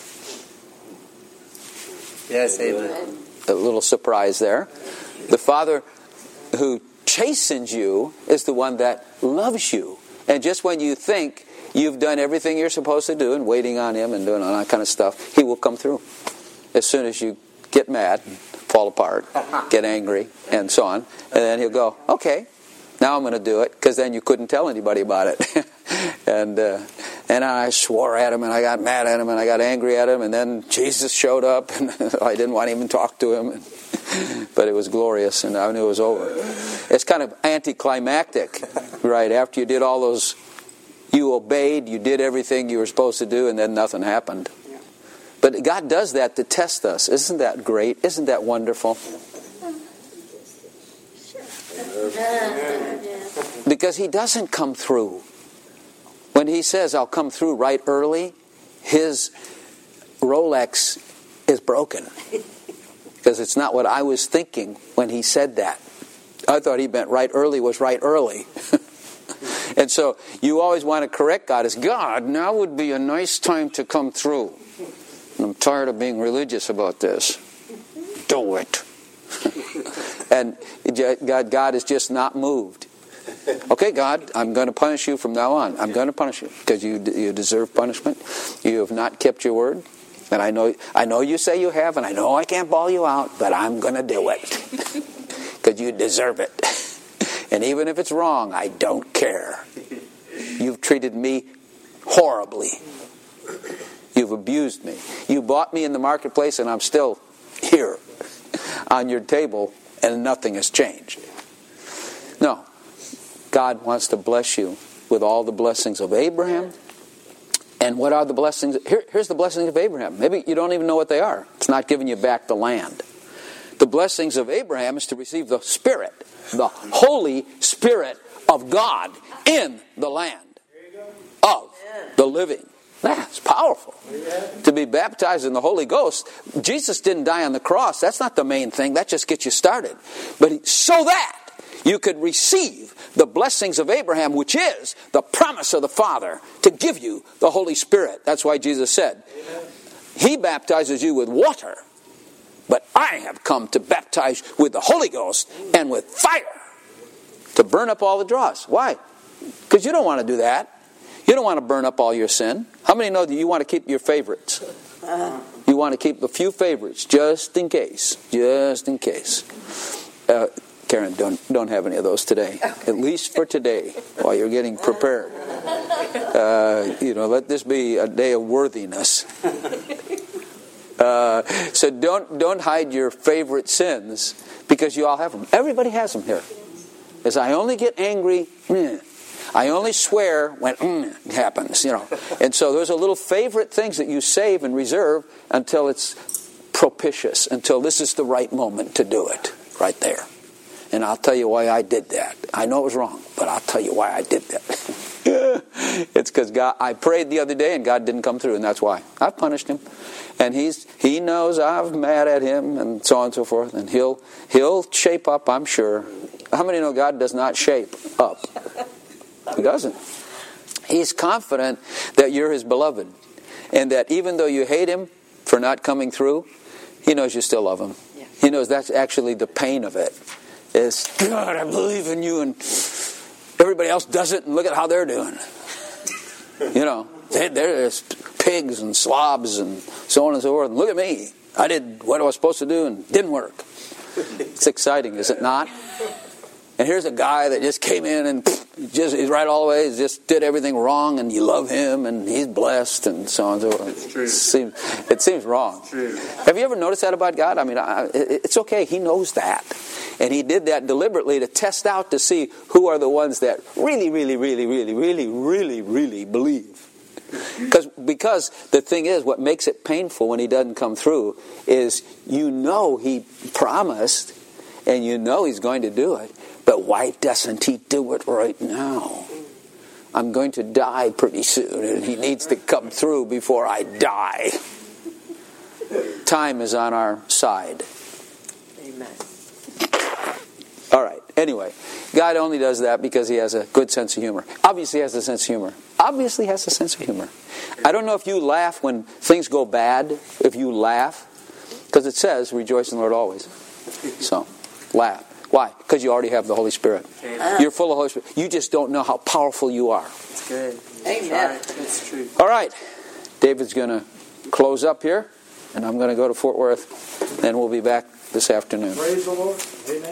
C: Yes, amen.
A: A little surprise there. The Father who chastens you is the one that loves you. And just when you think you've done everything you're supposed to do and waiting on Him and doing all that kind of stuff, He will come through. As soon as you get mad, fall apart, get angry, and so on. And then He'll go, okay, now I'm going to do it, because then you couldn't tell anybody about it. And I swore at Him, and I got mad at Him, and I got angry at Him, and then Jesus showed up, and I didn't want to even talk to Him. But it was glorious, and I knew it was over. It's kind of anticlimactic, right? After you did all those, you obeyed, you did everything you were supposed to do, and then nothing happened. But God does that to test us. Isn't that great? Isn't that wonderful? Because He doesn't come through. When He says, I'll come through right early, His Rolex is broken. Because it's not what I was thinking when He said that. I thought He meant right early was right early. And so you always want to correct God as, God, now would be a nice time to come through. I'm tired of being religious about this. Do it. And God is just not moved. Okay, God, I'm going to punish you from now on. I'm going to punish you because you deserve punishment. You have not kept your word. And I know you say you have, and I know I can't bawl you out, but I'm going to do it because you deserve it. And even if it's wrong, I don't care. You've treated me horribly. You've abused me. You bought me in the marketplace, and I'm still here on your table, and nothing has changed. No. God wants to bless you with all the blessings of Abraham. And what are the blessings? Here's the blessings of Abraham. Maybe you don't even know what they are. It's not giving you back the land. The blessings of Abraham is to receive the Spirit, the Holy Spirit of God in the land of the living. That's powerful. To be baptized in the Holy Ghost. Jesus didn't die on the cross. That's not the main thing. That just gets you started. But so that you could receive the blessings of Abraham, which is the promise of the Father to give you the Holy Spirit. That's why Jesus said, He baptizes you with water, but I have come to baptize with the Holy Ghost and with fire, to burn up all the dross. Why? Because you don't want to do that. You don't want to burn up all your sin. How many know that you want to keep your favorites? You want to keep a few favorites just in case. Just in case. Karen, don't have any of those today. At least for today, while you're getting prepared. Let this be a day of worthiness. So don't hide your favorite sins, because you all have them. Everybody has them here. As I only get angry, I only swear when it happens, And so there's a little favorite things that you save and reserve until it's propitious, until this is the right moment to do it, right there. And I'll tell you why I did that. I know it was wrong, but I'll tell you why I did that. It's because I prayed the other day and God didn't come through, and that's why. I've punished him. And he knows I'm mad at him, and so on and so forth. And he'll shape up, I'm sure. How many know God does not shape up? He doesn't. He's confident that you're his beloved, and that even though you hate him for not coming through, he knows you still love him. Yeah. He knows that's actually the pain of it. Is, God, I believe in you, and everybody else does it, and look at how they're doing. There's pigs and slobs and so on and so forth. And look at me. I did what I was supposed to do and it didn't work. It's exciting, is it not? And here's a guy that just came in and he's right all the way. He just did everything wrong, and you love him, and he's blessed, and so on and so forth.
C: It's true.
A: It seems wrong.
C: It's true.
A: Have you ever noticed that about God? I mean, it's okay. He knows that. And he did that deliberately to test out to see who are the ones that really, really, really, really, really, really, really believe. Because the thing is, what makes it painful when he doesn't come through is he promised, and he's going to do it. But why doesn't he do it right now? I'm going to die pretty soon, and he needs to come through before I die. Time is on our side.
C: Amen.
A: All right. Anyway, God only does that because he has a good sense of humor. Obviously has a sense of humor. I don't know if you laugh when things go bad, if you laugh, because it says, rejoice in the Lord always. So, laugh. Why? Because you already have the Holy Spirit. You're full of Holy Spirit. You just don't know how powerful you are.
C: It's good.
B: Amen.
C: It's true.
A: All right. David's going to close up here, and I'm going to go to Fort Worth, and we'll be back this afternoon.
B: Praise the Lord. Amen.